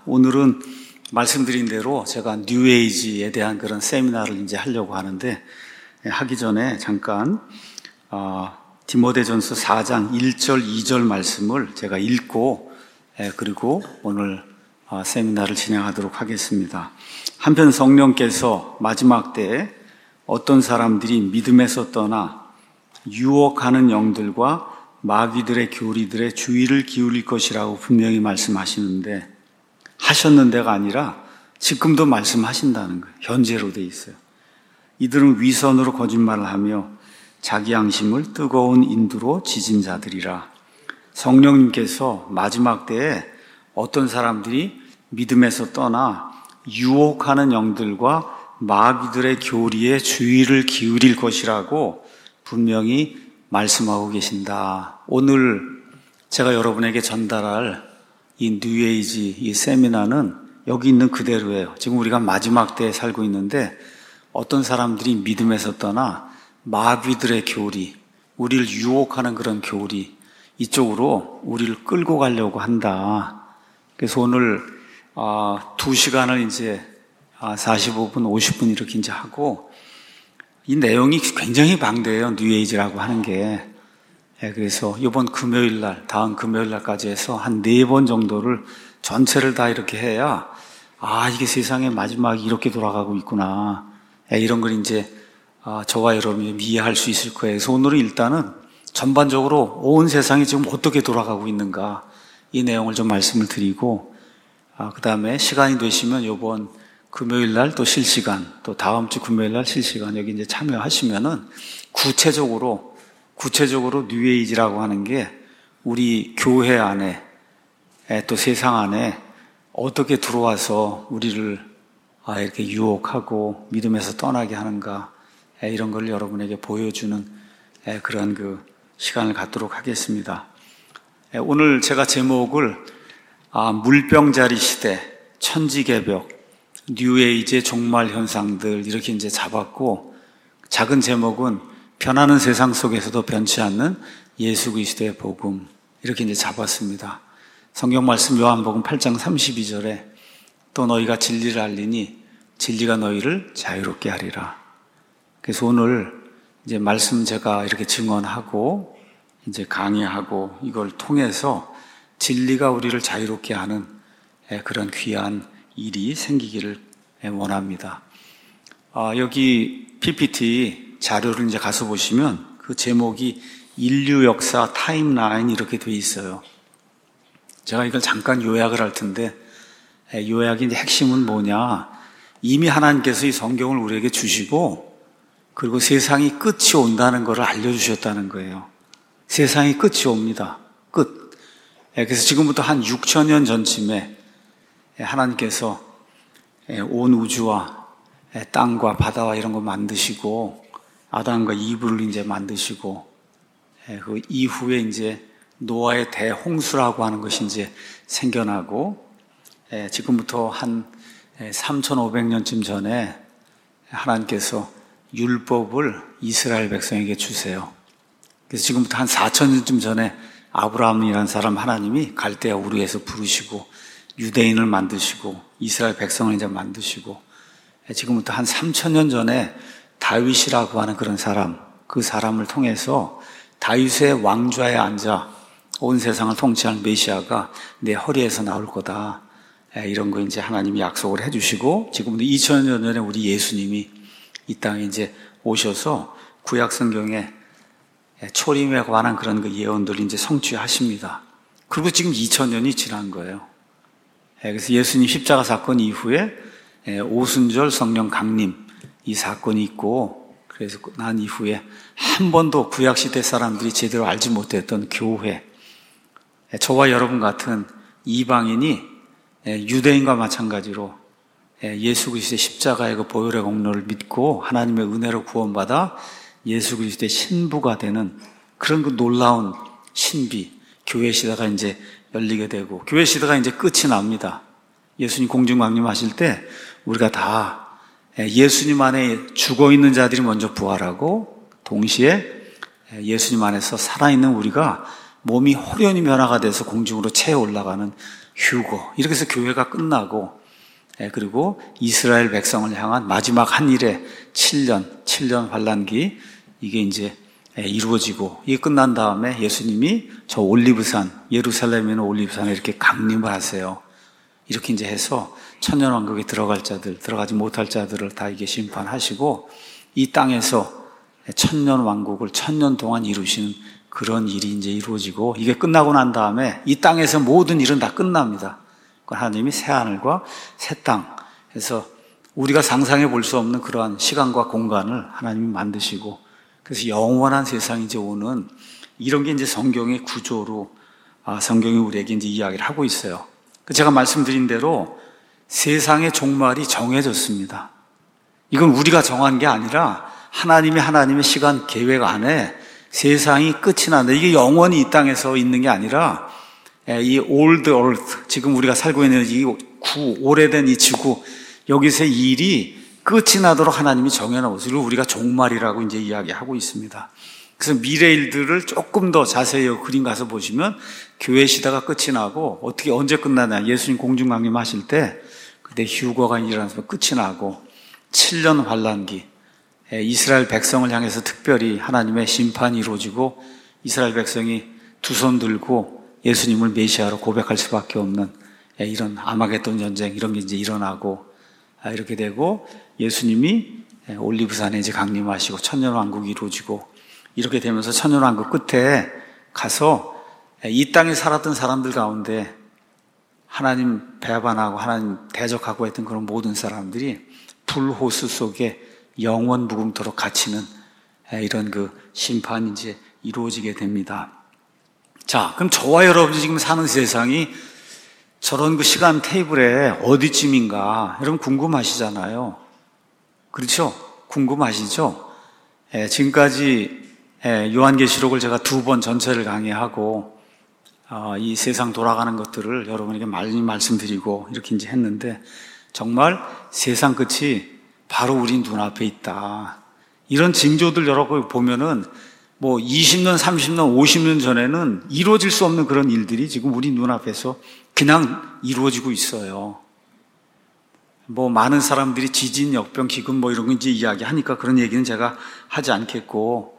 오늘은 말씀드린 대로 제가 뉴에이지에 대한 그런 세미나를 이제 하려고 하는데, 하기 전에 잠깐 디모데전서 4장 1절 2절 말씀을 제가 읽고 그리고 오늘 세미나를 진행하도록 하겠습니다. 한편 성령께서 마지막 때에 어떤 사람들이 믿음에서 떠나 유혹하는 영들과 마귀들의 교리들의 주의를 기울일 것이라고 분명히 말씀하시는데, 하셨는데가 아니라 지금도 말씀하신다는 거예요. 현재로 돼 있어요. 이들은 위선으로 거짓말을 하며 자기 양심을 뜨거운 인두로 지진 자들이라. 성령님께서 마지막 때에 어떤 사람들이 믿음에서 떠나 유혹하는 영들과 마귀들의 교리에 주의를 기울일 것이라고 분명히 말씀하고 계신다. 오늘 제가 여러분에게 전달할 이 뉴에이지 이 세미나는 여기 있는 그대로예요. 지금 우리가 마지막 때에 살고 있는데 어떤 사람들이 믿음에서 떠나 마귀들의 교리, 우리를 유혹하는 그런 교리, 이쪽으로 우리를 끌고 가려고 한다. 그래서 오늘 2시간을 이제 45분, 50분 이렇게 이제 하고, 이 내용이 굉장히 방대해요. 뉴에이지라고 하는 게. 그래서 이번 금요일 날, 다음 금요일 날까지 해서 한 4번 정도를 전체를 다 이렇게 해야, 이게 세상의 마지막이 이렇게 돌아가고 있구나. 이런 걸 이제 저와 여러분이 이해할 수 있을 거예요. 그래서 오늘은 일단은 전반적으로 온 세상이 지금 어떻게 돌아가고 있는가, 이 내용을 좀 말씀을 드리고, 그 다음에 시간이 되시면 이번 금요일 날 또 실시간, 또 다음 주 금요일 날 실시간 여기 이제 참여하시면은 구체적으로 뉴에이지라고 하는 게 우리 교회 안에 또 세상 안에 어떻게 들어와서 우리를 이렇게 유혹하고 믿음에서 떠나게 하는가, 이런 걸 여러분에게 보여주는 그런 그 시간을 갖도록 하겠습니다. 오늘 제가 제목을 물병자리 시대, 천지개벽, 뉴에이지의 종말 현상들 이렇게 이제 잡았고, 작은 제목은 변하는 세상 속에서도 변치 않는 예수 그리스도의 복음, 이렇게 이제 잡았습니다. 성경 말씀 요한복음 8장 32절에 또 너희가 진리를 알리니 진리가 너희를 자유롭게 하리라. 그래서 오늘 이제 말씀 제가 이렇게 증언하고 이제 강의하고 이걸 통해서 진리가 우리를 자유롭게 하는 그런 귀한 일이 생기기를 원합니다. 여기 PPT 자료를 이제 가서 보시면 그 제목이 인류 역사 타임라인 이렇게 돼 있어요. 제가 이걸 잠깐 요약을 할 텐데, 요약의 핵심은 뭐냐? 이미 하나님께서 이 성경을 우리에게 주시고, 그리고 세상이 끝이 온다는 것을 알려주셨다는 거예요. 세상이 끝이 옵니다. 끝. 그래서 지금부터 한 6,000년 전쯤에 하나님께서 온 우주와 땅과 바다와 이런 거 만드시고, 아담과 이브를 이제 만드시고, 그 이후에 이제 노아의 대홍수라고 하는 것이 이제 생겨나고, 지금부터 한 3,500년쯤 전에 하나님께서 율법을 이스라엘 백성에게 주세요. 그래서 지금부터 한 4,000년쯤 전에 아브라함이라는 사람 하나님이 갈대아 우르에서 부르시고 유대인을 만드시고 이스라엘 백성을 이제 만드시고, 지금부터 한 3,000년 전에 다윗이라고 하는 그런 사람, 그 사람을 통해서 다윗의 왕좌에 앉아 온 세상을 통치할 메시아가 내 허리에서 나올 거다. 이런 거 이제 하나님이 약속을 해주시고, 지금부터 2000년 전에 우리 예수님이 이 땅에 이제 오셔서 구약 성경에 초림에 관한 그런 그 예언들을 이제 성취하십니다. 그리고 지금 2000년이 지난 거예요. 그래서 예수님 십자가 사건 이후에 오순절 성령 강림 이 사건이 있고, 그래서 난 이후에 한 번도 구약시대 사람들이 제대로 알지 못했던 교회, 저와 여러분 같은 이방인이 유대인과 마찬가지로 예수 그리스도의 십자가의 그 보혈의 공로를 믿고 하나님의 은혜로 구원받아 예수 그리스도의 신부가 되는 그런 그 놀라운 신비, 교회 시대가 이제 열리게 되고, 교회 시대가 이제 끝이 납니다. 예수님 공중강림하실 때 우리가 다 예수님 안에 죽어있는 자들이 먼저 부활하고, 동시에 예수님 안에서 살아있는 우리가 몸이 호련히 변화가 돼서 공중으로 채워 올라가는 휴거. 이렇게 해서 교회가 끝나고, 그리고 이스라엘 백성을 향한 마지막 한 일의 7년 환란기, 이게 이제 이루어지고, 이게 끝난 다음에 예수님이 저 올리브산, 예루살렘에 있는 올리브산에 이렇게 강림을 하세요. 이렇게 이제 해서 천년왕국에 들어갈 자들, 들어가지 못할 자들을 다 이게 심판하시고, 이 땅에서 천년왕국을 1000년 동안 이루시는 그런 일이 이제 이루어지고, 이게 끝나고 난 다음에 이 땅에서 모든 일은 다 끝납니다. 하나님이 새 하늘과 새 땅 해서 우리가 상상해 볼 수 없는 그러한 시간과 공간을 하나님이 만드시고, 그래서 영원한 세상이 이제 오는 이런 게 이제 성경의 구조로 성경이 우리에게 이제 이야기를 하고 있어요. 제가 말씀드린 대로 세상의 종말이 정해졌습니다. 이건 우리가 정한 게 아니라 하나님의 시간 계획 안에 세상이 끝이 난다. 이게 영원히 이 땅에서 있는 게 아니라 이 old earth, 지금 우리가 살고 있는 이 오래된 이 지구, 여기서의 일이 끝이 나도록 하나님이 정해놓으시고 우리가 종말이라고 이제 이야기하고 있습니다. 그래서 미래 일들을 조금 더 자세히 그림 가서 보시면 교회 시대가 끝이 나고 어떻게 언제 끝나냐, 예수님 공중 강림하실 때 그때 휴거가 일어나서 끝이 나고 7년 환란기, 이스라엘 백성을 향해서 특별히 하나님의 심판이 이루어지고 이스라엘 백성이 두 손 들고 예수님을 메시아로 고백할 수밖에 없는 이런 아마겟돈 전쟁, 이런 게 이제 일어나고 이렇게 되고, 예수님이 올리브산에 이제 강림하시고 천년왕국이 이루어지고, 이렇게 되면서 천년왕국 끝에 가서 이 땅에 살았던 사람들 가운데 하나님 배반하고 하나님 대적하고 했던 그런 모든 사람들이 불호수 속에 영원 무궁토록 갇히는 이런 그 심판이 이제 이루어지게 됩니다. 자, 그럼 저와 여러분이 지금 사는 세상이 저런 그 시간 테이블에 어디쯤인가 여러분 궁금하시잖아요. 그렇죠? 궁금하시죠? 지금까지 요한계시록을 제가 2번 전체를 강의하고 이 세상 돌아가는 것들을 여러분에게 많이 말씀드리고 이렇게 이제 했는데, 정말 세상 끝이 바로 우리 눈앞에 있다. 이런 징조들 여러분 보면은 뭐 20년, 30년, 50년 전에는 이루어질 수 없는 그런 일들이 지금 우리 눈앞에서 그냥 이루어지고 있어요. 뭐 많은 사람들이 지진, 역병, 기근 뭐 이런 거 이제 이야기하니까 그런 얘기는 제가 하지 않겠고,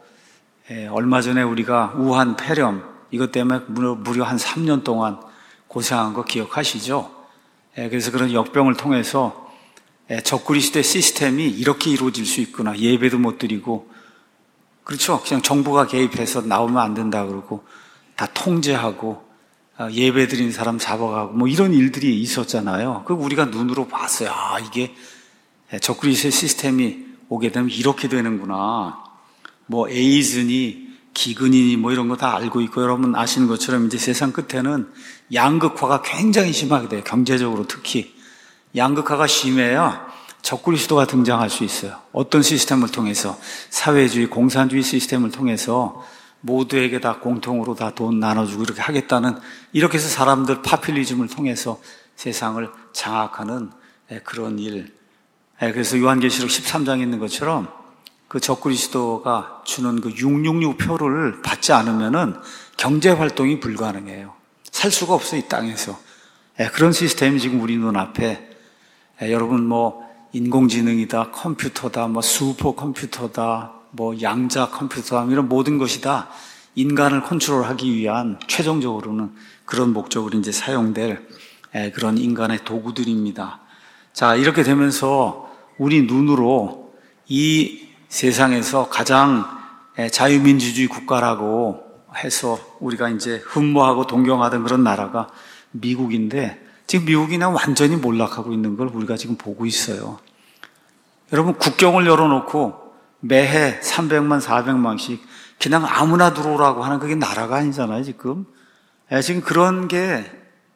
얼마 전에 우리가 우한 폐렴 이것 때문에 무려 한 3년 동안 고생한 거 기억하시죠? 그래서 그런 역병을 통해서 적그리스도의 시스템이 이렇게 이루어질 수 있구나. 예배도 못 드리고, 그렇죠? 그냥 정부가 개입해서 나오면 안 된다 그러고 다 통제하고 예배 드린 사람 잡아가고 뭐 이런 일들이 있었잖아요. 그 우리가 눈으로 봤어요. 이게 적그리스도의 시스템이 오게 되면 이렇게 되는구나. 뭐 에이즈니 기근이니 뭐 이런 거 다 알고 있고, 여러분 아시는 것처럼 이제 세상 끝에는 양극화가 굉장히 심하게 돼요. 경제적으로 특히 양극화가 심해야 적그리스도가 등장할 수 있어요. 어떤 시스템을 통해서? 사회주의, 공산주의 시스템을 통해서 모두에게 다 공통으로 다 돈 나눠주고 이렇게 하겠다는, 이렇게 해서 사람들 파퓰리즘을 통해서 세상을 장악하는 그런 일. 그래서 요한계시록 13장에 있는 것처럼 그 적그리스도가 주는 그 666 표를 받지 않으면은 경제 활동이 불가능해요. 살 수가 없어요, 이 땅에서. 그런 시스템이 지금 우리 눈앞에, 여러분 뭐 인공지능이다, 컴퓨터다, 뭐 슈퍼컴퓨터다, 뭐 양자 컴퓨터다, 이런 모든 것이 다 인간을 컨트롤하기 위한 최종적으로는 그런 목적으로 이제 사용될 그런 인간의 도구들입니다. 자, 이렇게 되면서 우리 눈으로 이 세상에서 가장 자유민주주의 국가라고 해서 우리가 이제 흠모하고 동경하던 그런 나라가 미국인데, 지금 미국이 그냥 완전히 몰락하고 있는 걸 우리가 지금 보고 있어요. 여러분, 국경을 열어놓고 매해 300만, 400만씩 그냥 아무나 들어오라고 하는 그게 나라가 아니잖아요, 지금. 지금 그런 게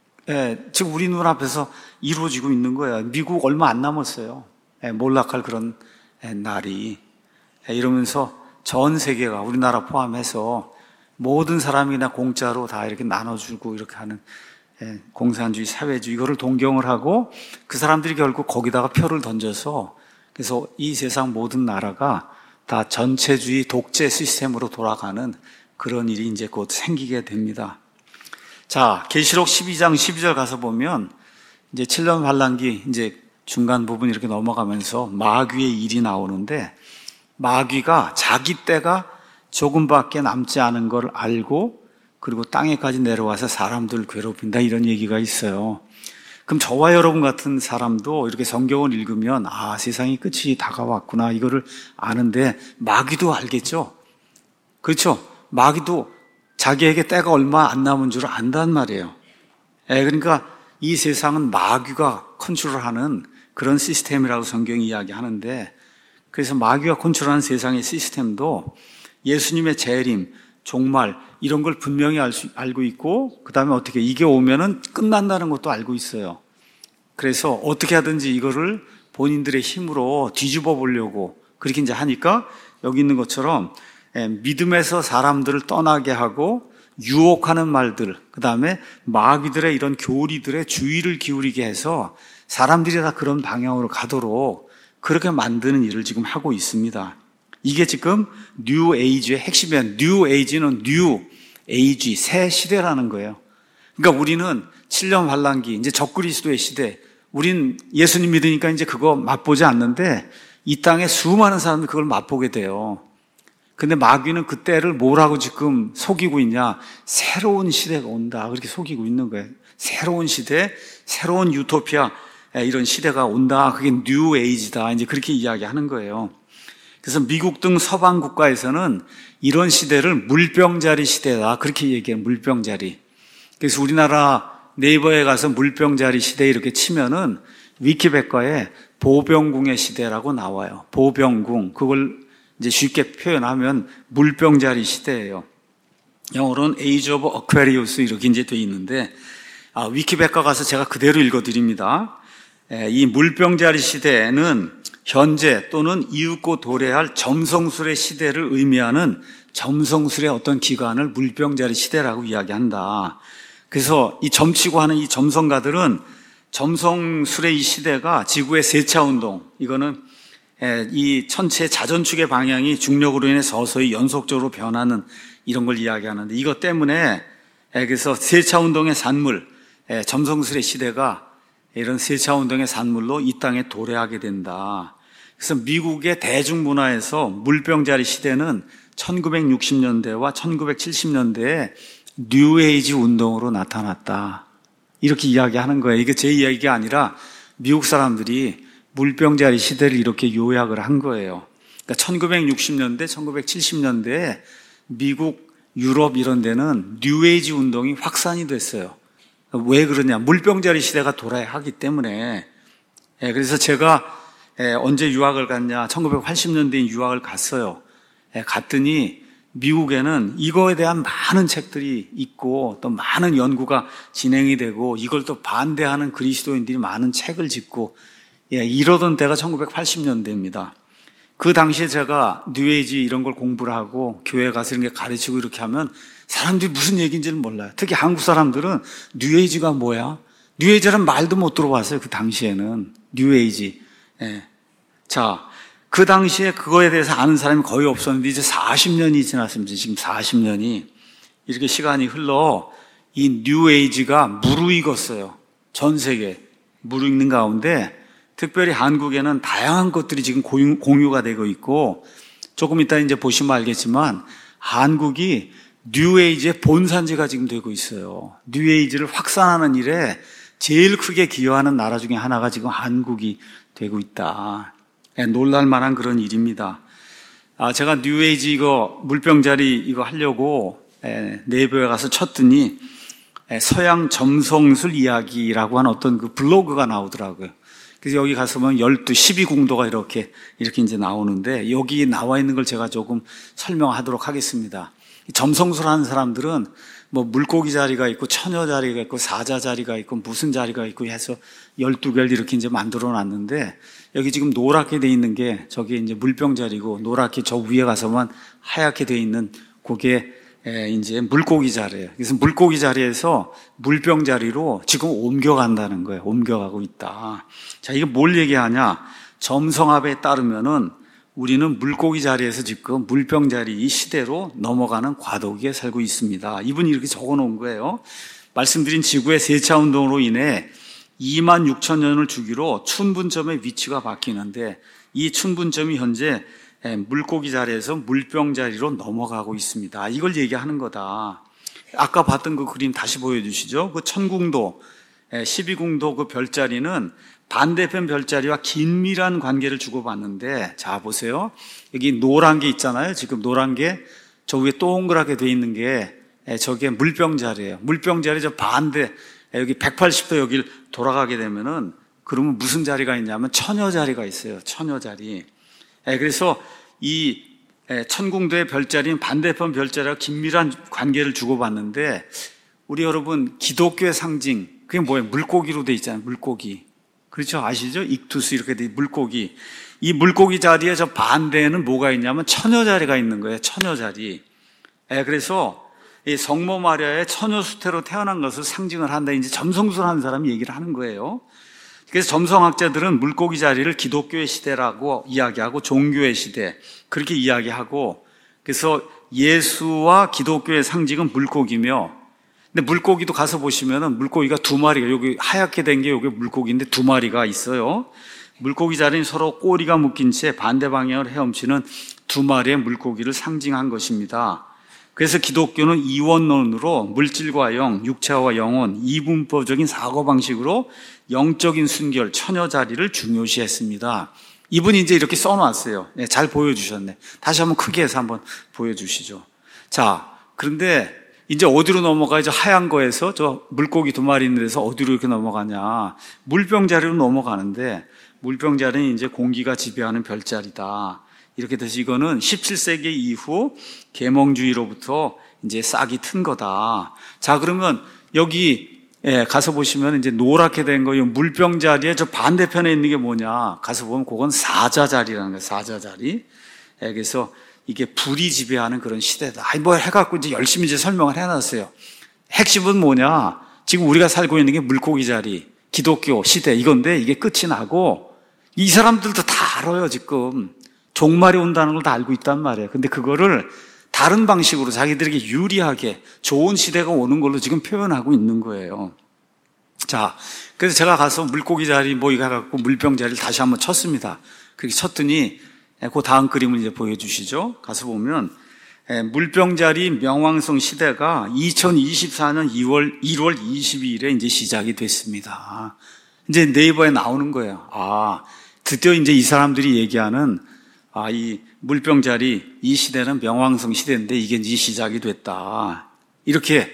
지금 우리 눈앞에서 이루어지고 있는 거예요. 미국 얼마 안 남았어요. 몰락할 그런 날이. 이러면서 전 세계가 우리나라 포함해서 모든 사람이 다 공짜로 다 이렇게 나눠주고 이렇게 하는 공산주의, 사회주의, 이거를 동경을 하고 그 사람들이 결국 거기다가 표를 던져서, 그래서 이 세상 모든 나라가 다 전체주의 독재 시스템으로 돌아가는 그런 일이 이제 곧 생기게 됩니다. 자, 계시록 12장 12절 가서 보면 이제 7년 환란기 이제 중간 부분 이렇게 넘어가면서 마귀의 일이 나오는데, 마귀가 자기 때가 조금밖에 남지 않은 걸 알고 그리고 땅에까지 내려와서 사람들을 괴롭힌다, 이런 얘기가 있어요. 그럼 저와 여러분 같은 사람도 이렇게 성경을 읽으면 세상이 끝이 다가왔구나, 이거를 아는데 마귀도 알겠죠? 그렇죠? 마귀도 자기에게 때가 얼마 안 남은 줄 안단 말이에요. 그러니까 이 세상은 마귀가 컨트롤하는 그런 시스템이라고 성경이 이야기하는데, 그래서 마귀가 컨트롤하는 세상의 시스템도 예수님의 재림, 종말 이런 걸 분명히 알고 있고, 그 다음에 어떻게 이게 오면은 끝난다는 것도 알고 있어요. 그래서 어떻게 하든지 이거를 본인들의 힘으로 뒤집어 보려고 그렇게 이제 하니까, 여기 있는 것처럼 믿음에서 사람들을 떠나게 하고 유혹하는 말들, 그 다음에 마귀들의 이런 교리들의 주의를 기울이게 해서 사람들이 다 그런 방향으로 가도록 그렇게 만드는 일을 지금 하고 있습니다. 이게 지금 뉴 에이지의 핵심이에요. 뉴 에이지는 뉴 에이지, 새 시대라는 거예요. 그러니까 우리는 7년 환란기, 이제 적그리스도의 시대, 우린 예수님 믿으니까 이제 그거 맛보지 않는데 이 땅에 수많은 사람들이 그걸 맛보게 돼요. 근데 마귀는 그때를 뭐라고 지금 속이고 있냐? 새로운 시대가 온다, 그렇게 속이고 있는 거예요. 새로운 시대, 새로운 유토피아, 이런 시대가 온다, 그게 뉴 에이지다, 이제 그렇게 이야기하는 거예요. 그래서 미국 등 서방 국가에서는 이런 시대를 물병자리 시대다, 그렇게 얘기해요. 물병자리. 그래서 우리나라 네이버에 가서 물병자리 시대 이렇게 치면은 위키백과에 보병궁의 시대라고 나와요. 보병궁. 그걸 이제 쉽게 표현하면 물병자리 시대예요. 영어로는 Age of Aquarius 이렇게 이제 돼 있는데, 위키백과 가서 제가 그대로 읽어드립니다. 이 물병자리 시대는 현재 또는 이윽고 도래할 점성술의 시대를 의미하는 점성술의 어떤 기간을 물병자리 시대라고 이야기한다. 그래서 이 점치고 하는 이 점성가들은 점성술의 이 시대가 지구의 세차운동, 이거는 이 천체의 자전축의 방향이 중력으로 인해 서서히 연속적으로 변하는 이런 걸 이야기하는데, 이것 때문에 그래서 세차운동의 산물, 점성술의 시대가 이런 세차운동의 산물로 이 땅에 도래하게 된다. 그래서 미국의 대중문화에서 물병자리 시대는 1960년대와 1970년대에 뉴에이지 운동으로 나타났다, 이렇게 이야기하는 거예요. 이게 제 이야기가 아니라 미국 사람들이 물병자리 시대를 이렇게 요약을 한 거예요. 그러니까 1960년대, 1970년대에 미국, 유럽 이런 데는 뉴에이지 운동이 확산이 됐어요. 왜 그러냐? 물병자리 시대가 돌아야 하기 때문에. 그래서 제가 언제 유학을 갔냐? 1980년대에 유학을 갔어요. 갔더니 미국에는 이거에 대한 많은 책들이 있고 또 많은 연구가 진행이 되고 이걸 또 반대하는 그리스도인들이 많은 책을 짓고 이러던 때가 1980년대입니다. 그 당시에 제가 뉴에이지 이런 걸 공부를 하고 교회에 가서 이런 게 가르치고 이렇게 하면 사람들이 무슨 얘기인지는 몰라요. 특히 한국 사람들은 뉴에이지가 뭐야? 뉴에이지라는 말도 못 들어봤어요. 그 당시에는 뉴에이지. 자, 그 당시에 그거에 대해서 아는 사람이 거의 없었는데 이제 40년이 지났습니다. 지금 40년이 이렇게 시간이 흘러 이 뉴에이지가 무르익었어요. 전 세계 무르익는 가운데 특별히 한국에는 다양한 것들이 지금 공유가 되고 있고, 조금 이따 이제 보시면 알겠지만 한국이 뉴에이지의 본산지가 지금 되고 있어요. 뉴에이지를 확산하는 일에 제일 크게 기여하는 나라 중에 하나가 지금 한국이 되고 있다. 놀랄만한 그런 일입니다. 제가 뉴에이지 이거 물병자리 이거 하려고 네이버에 가서 쳤더니 서양 점성술 이야기라고 하는 어떤 그 블로그가 나오더라고요. 그래서 여기 가서 보면 12궁도가 이렇게 이제 나오는데, 여기 나와 있는 걸 제가 조금 설명하도록 하겠습니다. 점성술 하는 사람들은 뭐 물고기 자리가 있고 처녀 자리가 있고 사자 자리가 있고 무슨 자리가 있고 해서 12개를 이렇게 이제 만들어 놨는데, 여기 지금 노랗게 돼 있는 게 저게 이제 물병 자리고, 노랗게 저 위에 가서만 하얗게 돼 있는 그게 이제 물고기 자리예요. 그래서 물고기 자리에서 물병 자리로 지금 옮겨간다는 거예요. 옮겨가고 있다. 자, 이게 뭘 얘기하냐? 점성합에 따르면은 우리는 물고기 자리에서 지금 물병 자리 이 시대로 넘어가는 과도기에 살고 있습니다. 이분이 이렇게 적어 놓은 거예요. 말씀드린 지구의 세차 운동으로 인해 2만 6천 년을 주기로 춘분점의 위치가 바뀌는데 이 춘분점이 현재 물고기 자리에서 물병 자리로 넘어가고 있습니다. 이걸 얘기하는 거다. 아까 봤던 그 그림 다시 보여주시죠. 그 천궁도, 12궁도 그 별자리는 반대편 별자리와 긴밀한 관계를 주고받는데, 자 보세요. 여기 노란 게 있잖아요. 지금 노란 게 저 위에 동그랗게 돼 있는 게 저게 물병 자리예요. 물병 자리 저 반대 여기 180도 여길 돌아가게 되면은 그러면 무슨 자리가 있냐면 처녀 자리가 있어요. 처녀 자리. 그래서 이 천궁도의 별자리는 반대편 별자리와 긴밀한 관계를 주고받는데, 우리 여러분 기독교의 상징 그게 뭐예요? 물고기로 돼 있잖아요. 물고기. 그렇죠? 아시죠? 익투스 이렇게 돼 물고기. 이 물고기 자리에 저 반대에는 뭐가 있냐면 처녀 자리가 있는 거예요. 처녀 자리. 그래서 이 성모 마리아의 처녀 수태로 태어난 것을 상징을 한다. 이제 점성술 하는 사람이 얘기를 하는 거예요. 그래서 점성학자들은 물고기 자리를 기독교의 시대라고 이야기하고 종교의 시대 그렇게 이야기하고, 그래서 예수와 기독교의 상징은 물고기며, 근데 물고기도 가서 보시면은 물고기가 두 마리가 여기 하얗게 된 게 여기 물고기인데 두 마리가 있어요. 물고기 자리는 서로 꼬리가 묶인 채 반대 방향을 헤엄치는 두 마리의 물고기를 상징한 것입니다. 그래서 기독교는 이원론으로 물질과 영, 육체와 영혼, 이분법적인 사고방식으로 영적인 순결, 처녀 자리를 중요시했습니다. 이분이 이제 이렇게 써놨어요. 잘 보여주셨네. 다시 한번 크게 해서 한번 보여주시죠. 자, 그런데 이제 어디로 넘어가야죠? 하얀 거에서 저 물고기 두 마리 있는 데서 어디로 이렇게 넘어가냐? 물병 자리로 넘어가는데, 물병 자리는 이제 공기가 지배하는 별자리다. 이렇게 돼서 이거는 17세기 이후 계몽주의로부터 이제 싹이 튼 거다. 자, 그러면 여기 가서 보시면 이제 노랗게 된 거, 이 물병 자리에 저 반대편에 있는 게 뭐냐? 가서 보면 그건 사자 자리라는 거예요. 사자 자리. 그래서 이게 불이 지배하는 그런 시대다. 뭐 해갖고 이제 열심히 이제 설명을 해놨어요. 핵심은 뭐냐? 지금 우리가 살고 있는 게 물고기 자리, 기독교 시대 이건데 이게 끝이 나고, 이 사람들도 다 알아요. 지금 종말이 온다는 걸 다 알고 있단 말이에요. 근데 그거를 다른 방식으로 자기들에게 유리하게 좋은 시대가 오는 걸로 지금 표현하고 있는 거예요. 자, 그래서 제가 가서 물고기 자리 뭐 이거 해갖고 물병 자리를 다시 한번 쳤습니다. 그렇게 쳤더니 그 다음 그림을 이제 보여주시죠. 가서 보면 물병 자리 명왕성 시대가 2024년 1월 22일에 이제 시작이 됐습니다. 이제 네이버에 나오는 거예요. 아, 드디어 이제 이 사람들이 얘기하는 이 물병 자리 이 시대는 명왕성 시대인데 이게 이제 시작이 됐다. 이렇게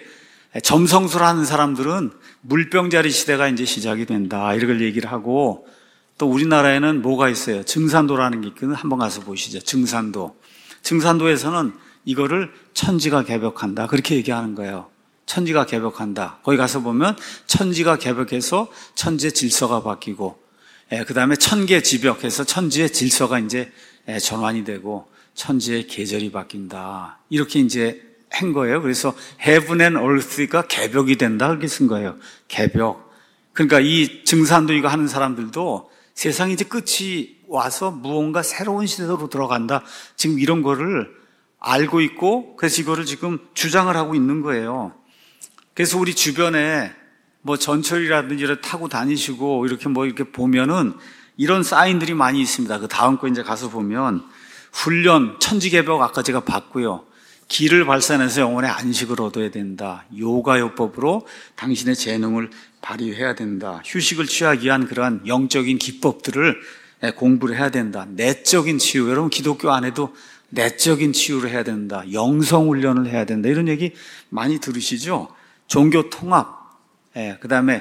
점성술하는 사람들은 물병 자리 시대가 이제 시작이 된다. 이걸 얘기를 하고, 또 우리나라에는 뭐가 있어요? 증산도라는 게 있거든요. 한번 가서 보시죠. 증산도. 증산도에서는 이거를 천지가 개벽한다. 그렇게 얘기하는 거예요. 천지가 개벽한다. 거기 가서 보면 천지가 개벽해서 천지의 질서가 바뀌고, 그 다음에 천계 지벽해서 천지의 질서가 이제 전환이 되고 천지의 계절이 바뀐다. 이렇게 이제 한 거예요. 그래서 heaven and earth가 개벽이 된다. 그렇게 쓴 거예요. 개벽. 그러니까 이 증산도 이거 하는 사람들도 세상이 이제 끝이 와서 무언가 새로운 시대로 들어간다. 지금 이런 거를 알고 있고, 그래서 이거를 지금 주장을 하고 있는 거예요. 그래서 우리 주변에 뭐 전철이라든지 이렇게 타고 다니시고 이렇게 뭐 이렇게 보면은 이런 사인들이 많이 있습니다. 그 다음 거 이제 가서 보면 훈련, 천지개벽 아까 제가 봤고요. 기를 발산해서 영혼의 안식을 얻어야 된다. 요가요법으로 당신의 재능을 발휘해야 된다. 휴식을 취하기 위한 그러한 영적인 기법들을 공부를 해야 된다. 내적인 치유, 여러분 기독교 안에도 내적인 치유를 해야 된다. 영성훈련을 해야 된다. 이런 얘기 많이 들으시죠? 종교 통합, 그 다음에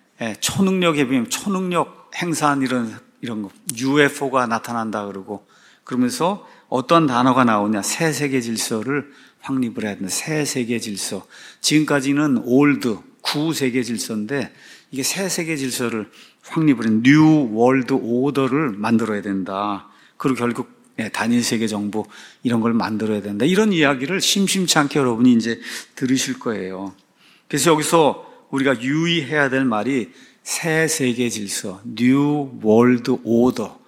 초능력에 비하면 초능력 행사한 이런 거, UFO가 나타난다 그러고, 그러면서 어떤 단어가 나오냐? 새 세계 질서를 확립을 해야 된다. 새 세계 질서. 지금까지는 올드, 구 세계 질서인데 이게 새 세계 질서를 확립을 해, 뉴 월드 오더를 만들어야 된다. 그리고 결국 단일 세계 정부 이런 걸 만들어야 된다. 이런 이야기를 심심치 않게 여러분이 이제 들으실 거예요. 그래서 여기서 우리가 유의해야 될 말이 새 세계 질서, 뉴 월드 오더.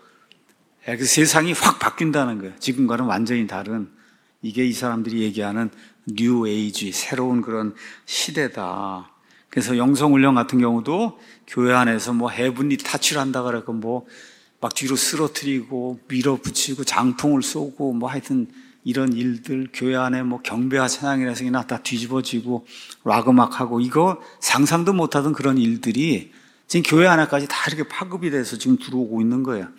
그 세상이 확 바뀐다는 거예요. 지금과는 완전히 다른, 이게 이 사람들이 얘기하는 뉴 에이지, 새로운 그런 시대다. 그래서 영성훈련 같은 경우도 교회 안에서 뭐 해븐리 타치를 한다 그래고 뭐 막 뒤로 쓰러뜨리고 밀어붙이고 장풍을 쏘고 뭐 하여튼 이런 일들, 교회 안에 뭐 경배와 찬양이나 다 뒤집어지고 락 음악하고 이거 상상도 못하던 그런 일들이 지금 교회 안에까지 다 이렇게 파급이 돼서 지금 들어오고 있는 거예요.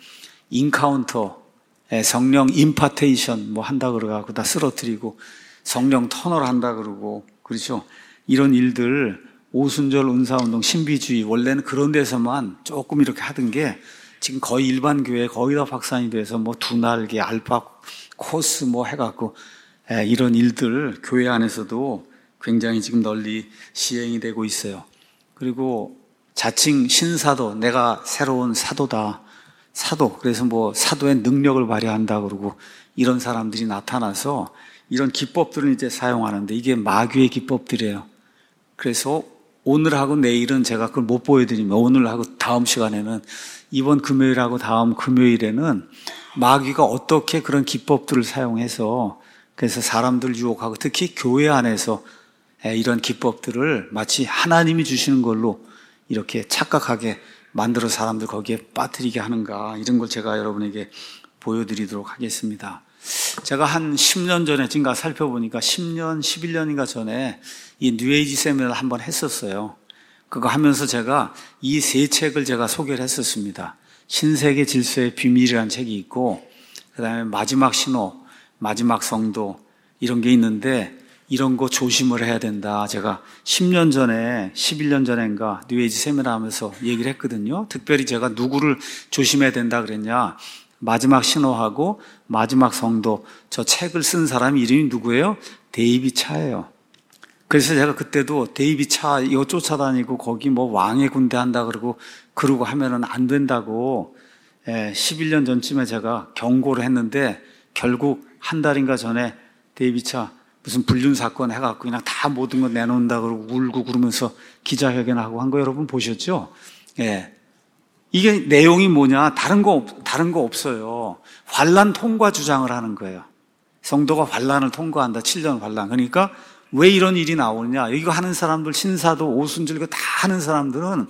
인카운터, 성령 임파테이션 뭐 한다 그러고 다 쓰러뜨리고 성령 터널 한다 그러고 그렇죠. 이런 일들 오순절 은사운동 신비주의 원래는 그런 데서만 조금 이렇게 하던 게 지금 거의 일반 교회 거의 다 확산이 돼서 뭐 두 날개 알파 코스 뭐 해갖고 이런 일들 교회 안에서도 굉장히 지금 널리 시행이 되고 있어요. 그리고 자칭 신사도 내가 새로운 사도다. 사도 그래서 뭐 사도의 능력을 발휘한다 그러고 이런 사람들이 나타나서 이런 기법들을 이제 사용하는데 이게 마귀의 기법들이에요. 그래서 오늘하고 내일은 제가 그걸 못 보여드리면 오늘하고 다음 시간에는 이번 금요일하고 다음 금요일에는 마귀가 어떻게 그런 기법들을 사용해서 그래서 사람들 유혹하고 특히 교회 안에서 이런 기법들을 마치 하나님이 주시는 걸로 이렇게 착각하게 만들어 사람들 거기에 빠뜨리게 하는가 이런 걸 제가 여러분에게 보여드리도록 하겠습니다. 제가 한 10년 전에 지금 살펴보니까 10년, 11년인가 전에 이 뉴에이지 세미나를 한번 했었어요. 그거 하면서 제가 이 세 책을 제가 소개를 했었습니다. 신세계 질서의 비밀이라는 책이 있고 그 다음에 마지막 신호, 마지막 성도 이런 게 있는데 이런 거 조심을 해야 된다. 제가 10년 전에 11년 전인가 뉴에이지 세미나 하면서 얘기를 했거든요. 특별히 제가 누구를 조심해야 된다 그랬냐. 마지막 신호하고 마지막 성도 저 책을 쓴 사람 이름이 누구예요? 데이비 차예요. 그래서 제가 그때도 데이비 차 이거 쫓아다니고 거기 뭐 왕의 군대 한다 그러고 하면은 안 된다고 11년 전쯤에 제가 경고를 했는데 결국 한 달인가 전에 데이비 차 무슨 불륜 사건 해갖고 그냥 다 모든 거 내놓는다 그러고 울고 그러면서 기자회견하고 한 거 여러분 보셨죠? 예. 이게 내용이 뭐냐? 다른 거 없어요. 환란 통과 주장을 하는 거예요. 성도가 환란을 통과한다. 7년 환란. 그러니까 왜 이런 일이 나오느냐? 이거 하는 사람들, 신사도, 오순절 이거 다 하는 사람들은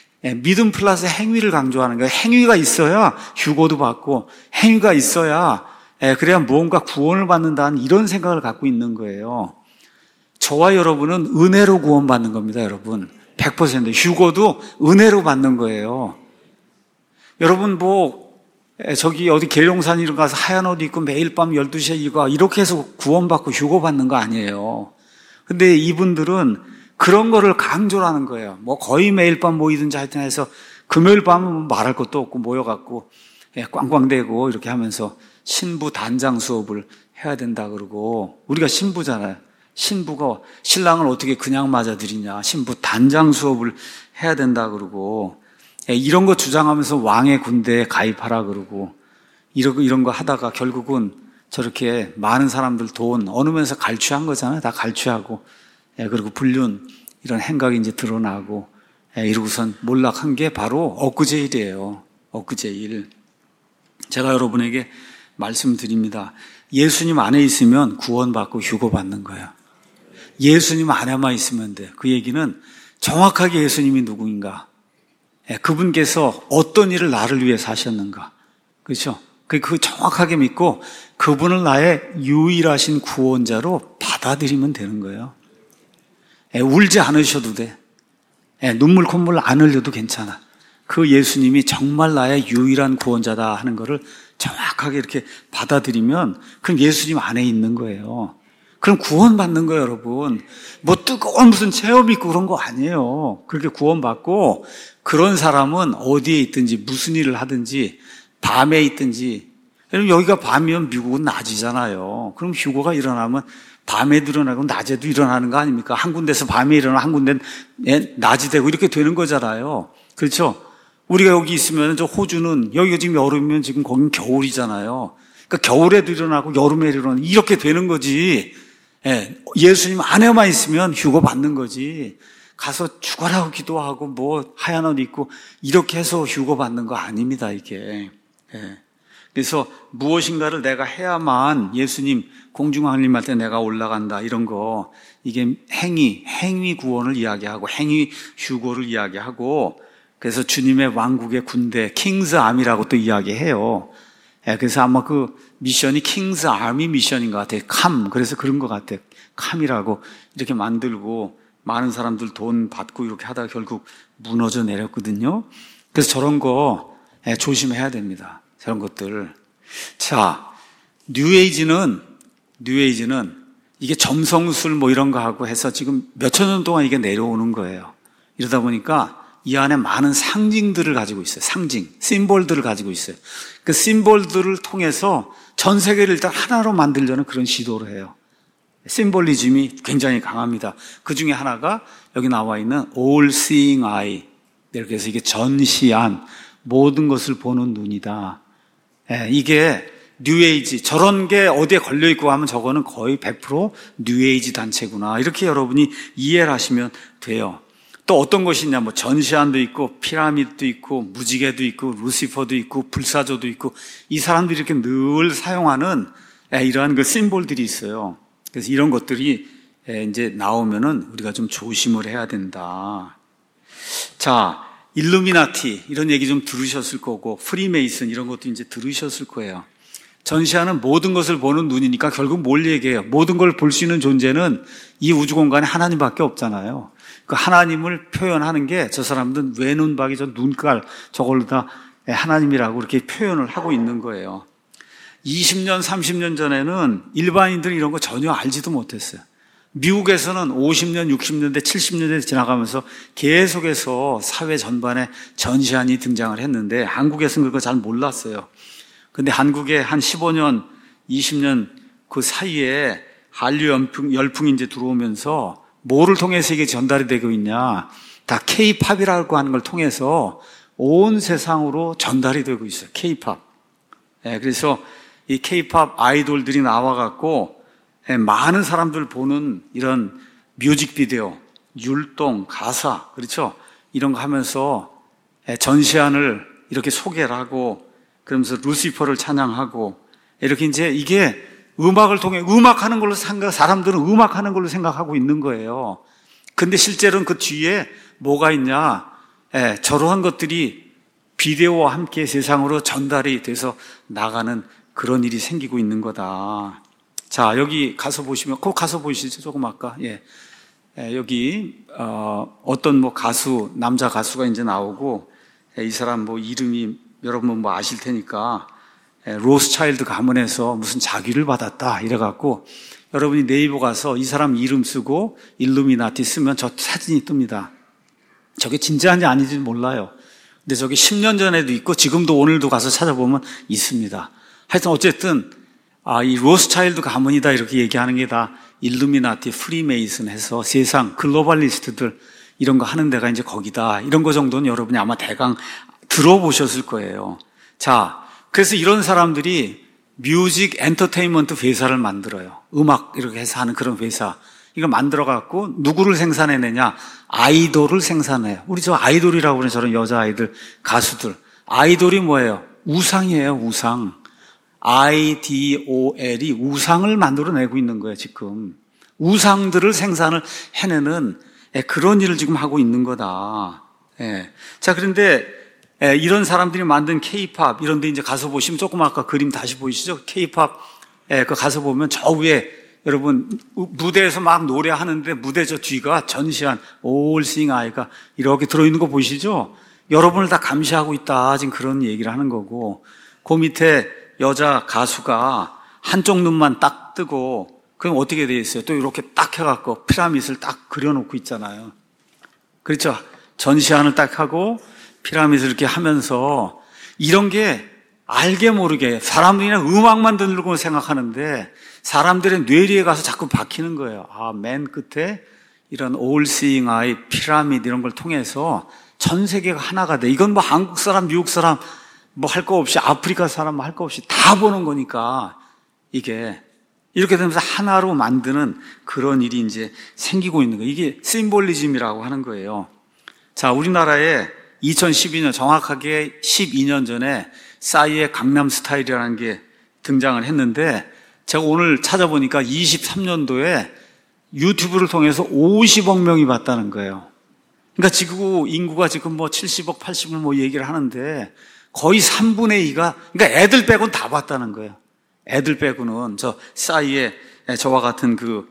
믿음 플러스 행위를 강조하는 거예요. 행위가 있어야 휴고도 받고 행위가 있어야 그래야 무언가 구원을 받는다는 이런 생각을 갖고 있는 거예요. 저와 여러분은 은혜로 구원받는 겁니다, 여러분. 100% 휴고도 은혜로 받는 거예요. 여러분 저기 어디 계룡산 이런 가서 하얀 옷 입고 매일 밤 12시에 이렇게 해서 구원받고 휴고 받는 거 아니에요. 근데 이분들은 그런 거를 강조를 하는 거예요. 뭐 거의 매일 밤 모이든지 하여튼 해서 금요일 밤은 말할 것도 없고 모여갖고 꽝꽝대고 이렇게 하면서 신부 단장 수업을 해야 된다 그러고 우리가 신부잖아요. 신부가 신랑을 어떻게 그냥 맞아들이냐. 신부 단장 수업을 해야 된다 그러고 이런 거 주장하면서 왕의 군대에 가입하라 그러고 이런 거 하다가 결국은 저렇게 많은 사람들 돈 얻으면서 갈취한 거잖아요. 다 갈취하고 그리고 불륜 이런 행각이 이제 드러나고 이러고선 몰락한 게 바로 엊그제 일이에요. 엊그제 일. 제가 여러분에게 말씀드립니다. 예수님 안에 있으면 구원받고 휴고받는 거예요. 예수님 안에만 있으면 돼. 그 얘기는 정확하게 예수님이 누구인가? 그분께서 어떤 일을 나를 위해서 하셨는가? 그렇죠? 그 정확하게 믿고 그분을 나의 유일하신 구원자로 받아들이면 되는 거예요. 울지 않으셔도 돼. 눈물 콧물 안 흘려도 괜찮아. 그 예수님이 정말 나의 유일한 구원자다 하는 거를 정확하게 이렇게 받아들이면 그럼 예수님 안에 있는 거예요. 그럼 구원받는 거예요, 여러분. 뭐 뜨거운 무슨 체험 있고 그런 거 아니에요. 그렇게 구원받고 그런 사람은 어디에 있든지 무슨 일을 하든지 밤에 있든지 여러분 여기가 밤이면 미국은 낮이잖아요. 그럼 휴고가 일어나면 밤에도 일어나고 낮에도 일어나는 거 아닙니까? 한 군데서 밤에 일어나 한 군데는 낮이 되고 이렇게 되는 거잖아요. 그렇죠? 우리가 여기 있으면 저 호주는 여기가 지금 여름이면 지금 거긴 겨울이잖아요. 그러니까 겨울에도 일어나고 여름에 일어나고 이렇게 되는 거지. 예수님 안에만 있으면 휴고 받는 거지. 가서 죽어라고 기도하고 뭐 하얀 옷 입고 이렇게 해서 휴고 받는 거 아닙니다, 이게. 그래서 무엇인가를 내가 해야만 예수님 공중왕림할 때 내가 올라간다 이런 거, 이게 행위 구원을 이야기하고 행위 휴고를 이야기하고, 그래서 주님의 왕국의 군대 킹스 아미라고 또 이야기해요. 그래서 아마 그 미션이 킹스 아미 미션인 것 같아요. 그래서 그런 것 같아요. 캄이라고 이렇게 만들고 많은 사람들 돈 받고 이렇게 하다가 결국 무너져 내렸거든요. 그래서 저런 거 조심해야 됩니다. 저런 것들. 자, 뉴에이지는 이게 점성술 뭐 이런 거 하고 해서 지금 몇천 년 동안 이게 내려오는 거예요. 이러다 보니까 이 안에 많은 상징들을 가지고 있어요. 심볼들을 가지고 있어요. 그 심볼들을 통해서 전 세계를 일단 하나로 만들려는 그런 시도를 해요. 심볼리즘이 굉장히 강합니다. 그 중에 하나가 여기 나와 있는 all seeing eye. 이렇게 해서 이게 전시한 모든 것을 보는 눈이다. 이게 뉴에이지, 저런 게 어디에 걸려있고 하면 저거는 거의 100% 뉴에이지 단체구나. 이렇게 여러분이 이해를 하시면 돼요. 또 어떤 것이냐, 뭐 전시안도 있고 피라미드도 있고 무지개도 있고 루시퍼도 있고 불사조도 있고, 이 사람들이 이렇게 늘 사용하는 이러한 그 심볼들이 있어요. 그래서 이런 것들이 이제 나오면은 우리가 좀 조심을 해야 된다. 자, 일루미나티 이런 얘기 좀 들으셨을 거고, 프리메이슨 이런 것도 이제 들으셨을 거예요. 전시하는 모든 것을 보는 눈이니까 결국 뭘 얘기해요? 모든 걸 볼 수 있는 존재는 이 우주 공간에 하나님밖에 없잖아요. 그 하나님을 표현하는 게, 저 사람들은 외눈박이, 저 눈깔 저걸로 다 하나님이라고 이렇게 표현을 하고 있는 거예요. 20년, 30년 전에는 일반인들은 이런 거 전혀 알지도 못했어요. 미국에서는 50년, 60년대, 70년대 지나가면서 계속해서 사회 전반에 전시안이 등장을 했는데, 한국에서는 그거 잘 몰랐어요. 근데 한국에 한 15년, 20년 그 사이에 한류 열풍이 이제 들어오면서 뭐를 통해서 이게 전달이 되고 있냐? 다 K-팝이라고 하는 걸 통해서 온 세상으로 전달이 되고 있어요. K-팝. 그래서 이 K-팝 아이돌들이 나와갖고 많은 사람들 보는 이런 뮤직비디오, 율동, 가사, 그렇죠? 이런 거 하면서 전시안을 이렇게 소개를 하고, 그러면서 루시퍼를 찬양하고, 이렇게 이제 이게 음악을 통해, 음악하는 걸로 사람들은 음악하는 걸로 생각하고 있는 거예요. 근데 실제로는 그 뒤에 뭐가 있냐? 저러한 것들이 비디오와 함께 세상으로 전달이 돼서 나가는 그런 일이 생기고 있는 거다. 자, 여기 가서 보시면, 꼭 가서 보시죠. 조금 아까. 여기, 어떤 뭐 가수, 남자 가수가 이제 나오고, 이 사람 뭐 이름이 여러분 뭐 아실 테니까, 로스차일드 가문에서 무슨 자귀를 받았다 이래갖고, 여러분이 네이버 가서 이 사람 이름 쓰고 일루미나티 쓰면 저 사진이 뜹니다. 저게 진짜인지 아닌지 몰라요. 근데 저게 10년 전에도 있고 지금도 오늘도 가서 찾아보면 있습니다. 하여튼 어쨌든 이 로스차일드 가문이다 이렇게 얘기하는 게 다 일루미나티, 프리메이슨 해서 세상 글로벌리스트들 이런 거 하는 데가 이제 거기다. 이런 거 정도는 여러분이 아마 대강 들어보셨을 거예요. 자, 그래서 이런 사람들이 뮤직 엔터테인먼트 회사를 만들어요. 음악 이렇게 해서 하는 그런 회사. 이거 만들어갖고 누구를 생산해내냐? 아이돌을 생산해요. 우리 저 아이돌이라고 그러는 저런 여자아이들, 가수들. 아이돌이 뭐예요? 우상이에요, 우상. IDOL이 우상을 만들어내고 있는 거예요, 지금. 우상들을 생산을 해내는 그런 일을 지금 하고 있는 거다. 자, 그런데 이런 사람들이 만든 K-팝 이런 데 이제 가서 보시면, 조금 아까 그림 다시 보이시죠? K-팝 그 가서 보면 저 위에 여러분 무대에서 막 노래하는데 무대 저 뒤가 전시한 All Seeing Eye가 이렇게 들어있는 거 보이시죠? 여러분을 다 감시하고 있다, 지금 그런 얘기를 하는 거고, 그 밑에 여자 가수가 한쪽 눈만 딱 뜨고, 그럼 어떻게 돼 있어요? 또 이렇게 딱 해갖고 피라미드를 딱 그려놓고 있잖아요. 그렇죠? 전시안을 딱 하고 피라미드를 이렇게 하면서, 이런 게 알게 모르게 사람들이 그냥 음악만 듣는 생각하는데 사람들의 뇌리에 가서 자꾸 박히는 거예요. 맨 끝에 이런 All Seeing Eye, 피라미드 이런 걸 통해서 전 세계가 하나가 돼. 이건 뭐 한국 사람, 미국 사람 뭐 할 거 없이, 아프리카 사람 할 거 없이 다 보는 거니까, 이게 이렇게 되면서 하나로 만드는 그런 일이 이제 생기고 있는 거예요. 이게 심볼리즘이라고 하는 거예요. 자, 우리나라에 2012년 정확하게 12년 전에 싸이의 강남 스타일이라는 게 등장을 했는데 제가 오늘 찾아보니까 23년도에 유튜브를 통해서 50억 명이 봤다는 거예요. 그러니까 지구 인구가 지금 뭐 70억, 80억 뭐 얘기를 하는데 거의 3분의 2가, 그러니까 애들 빼고는 다 봤다는 거예요. 애들 빼고는 저 싸이의 저와 같은 그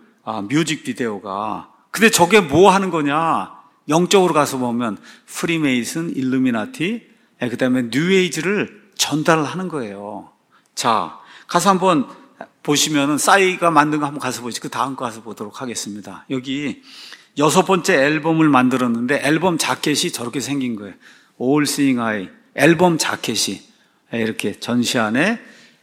뮤직비디오가. 근데 저게 뭐 하는 거냐? 영적으로 가서 보면 프리메이슨, 일루미나티, 그 다음에 뉴에이지를 전달을 하는 거예요. 자, 가서 한번 보시면은 싸이가 만든 거 한번 가서 보시죠. 그 다음 거 가서 보도록 하겠습니다. 여기 6번째 앨범을 만들었는데 앨범 자켓이 저렇게 생긴 거예요. All Seeing Eye. 앨범 자켓이 이렇게 전시안에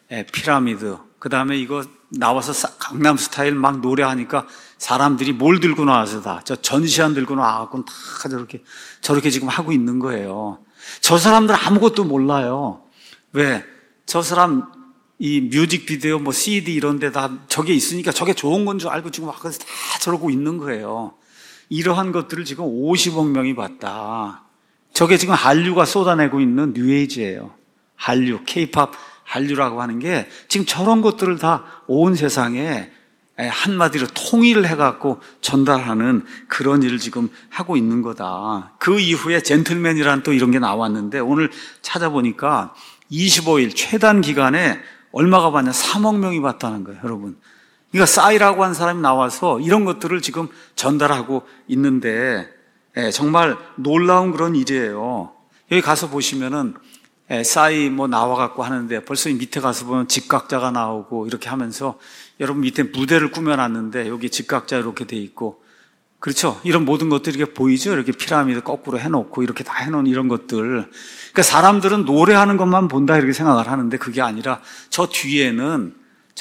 피라미드. 그 다음에 이거 나와서 강남 스타일 막 노래하니까 사람들이 뭘 들고 나와서 다 저 전시안 들고 나와갖고 다 저렇게 지금 하고 있는 거예요. 저 사람들 아무것도 몰라요. 왜? 저 사람 이 뮤직비디오 뭐 CD 이런 데다 저게 있으니까 저게 좋은 건 줄 알고 지금 막 다 저러고 있는 거예요. 이러한 것들을 지금 50억 명이 봤다. 저게 지금 한류가 쏟아내고 있는 뉴에이지예요. 한류, K-팝 한류라고 하는 게 지금 저런 것들을 다 온 세상에 한마디로 통일을 해갖고 전달하는 그런 일을 지금 하고 있는 거다. 그 이후에 젠틀맨이라는 또 이런 게 나왔는데 오늘 찾아보니까 25일 최단 기간에 얼마가 봤냐? 3억 명이 봤다는 거예요, 여러분. 그러니까 싸이라고 한 사람이 나와서 이런 것들을 지금 전달하고 있는데 정말 놀라운 그런 일이에요. 여기 가서 보시면은 싸이 뭐 나와갖고 하는데 벌써 밑에 가서 보면 직각자가 나오고 이렇게 하면서 여러분 밑에 무대를 꾸며놨는데 여기 직각자 이렇게 돼 있고 그렇죠? 이런 모든 것들이 이렇게 보이죠? 이렇게 피라미드 거꾸로 해놓고 이렇게 다 해놓은 이런 것들. 그러니까 사람들은 노래하는 것만 본다 이렇게 생각을 하는데 그게 아니라 저 뒤에는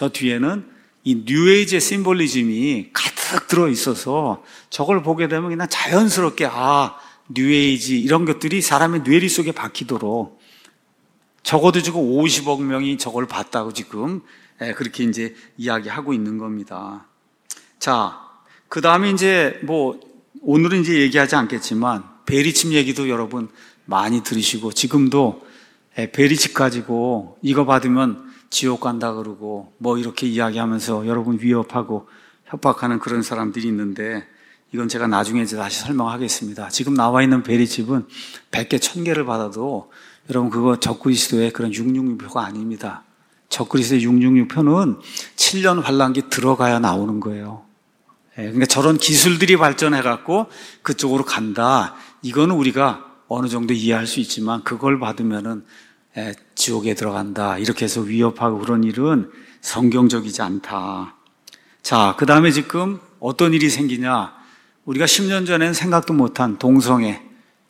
이 뉴에이지의 심볼리즘이 가득 들어있어서 저걸 보게 되면 그냥 자연스럽게 뉴에이지 이런 것들이 사람의 뇌리 속에 박히도록 적어도 지금 50억 명이 저걸 봤다고 지금 그렇게 이제 이야기하고 있는 겁니다. 자, 그 다음에 이제 뭐 오늘은 이제 얘기하지 않겠지만 베리칩 얘기도 여러분 많이 들으시고 지금도 베리칩 가지고 이거 받으면 지옥 간다 그러고 뭐 이렇게 이야기하면서 여러분 위협하고 협박하는 그런 사람들이 있는데 이건 제가 나중에 다시 설명하겠습니다. 지금 나와 있는 베리칩은 100개, 1000개를 받아도 여러분 그거 적그리스도의 그런 666표가 아닙니다. 적그리스도의 666표는 7년 환란기 들어가야 나오는 거예요. 그러니까 저런 기술들이 발전해갖고 그쪽으로 간다. 이거는 우리가 어느 정도 이해할 수 있지만 그걸 받으면은 지옥에 들어간다. 이렇게 해서 위협하고 그런 일은 성경적이지 않다. 자, 그 다음에 지금 어떤 일이 생기냐. 우리가 10년 전에는 생각도 못한 동성애,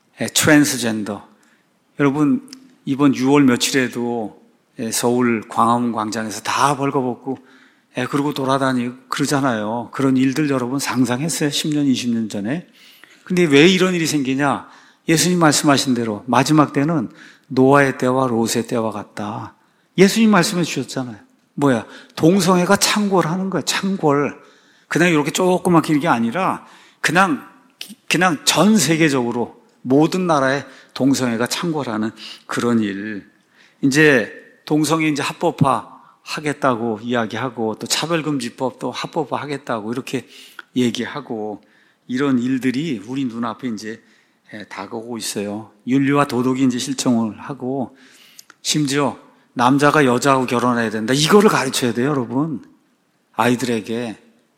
트랜스젠더. 여러분, 이번 6월 며칠에도 서울 광화문 광장에서 다 벌거벗고 그러고 돌아다니고 그러잖아요. 그런 일들 여러분 상상했어요? 10년, 20년 전에. 근데 왜 이런 일이 생기냐? 예수님 말씀하신 대로 마지막 때는 노아의 때와 롯의 때와 같다. 예수님 말씀해 주셨잖아요. 뭐야? 동성애가 창궐하는 거야. 창궐. 그냥 이렇게 조그맣게 이게 아니라 그냥 전 세계적으로 모든 나라에 동성애가 창궐하는 그런 일. 이제 동성애 이제 합법화 하겠다고 이야기하고 또 차별금지법도 합법화 하겠다고 이렇게 얘기하고 이런 일들이 우리 눈앞에 이제 다가오고 있어요. 윤리와 도덕이 이제 실종을 하고 심지어 남자가 여자하고 결혼해야 된다. 이거를 가르쳐야 돼요, 여러분. 아이들에게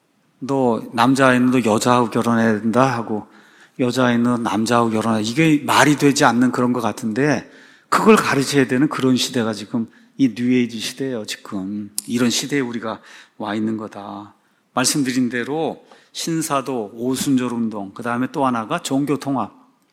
너 남자아이는 너 여자하고 결혼해야 된다 하고 여자아이는 남자하고 결혼해야 이게 말이 되지 않는 그런 것 같은데 그걸 가르쳐야 되는 그런 시대가 지금 이 뉴에이지 시대예요. 지금 이런 시대에 우리가 와 있는 거다. 말씀드린 대로 신사도, 오순절 운동, 그 다음에 또 하나가 종교통합.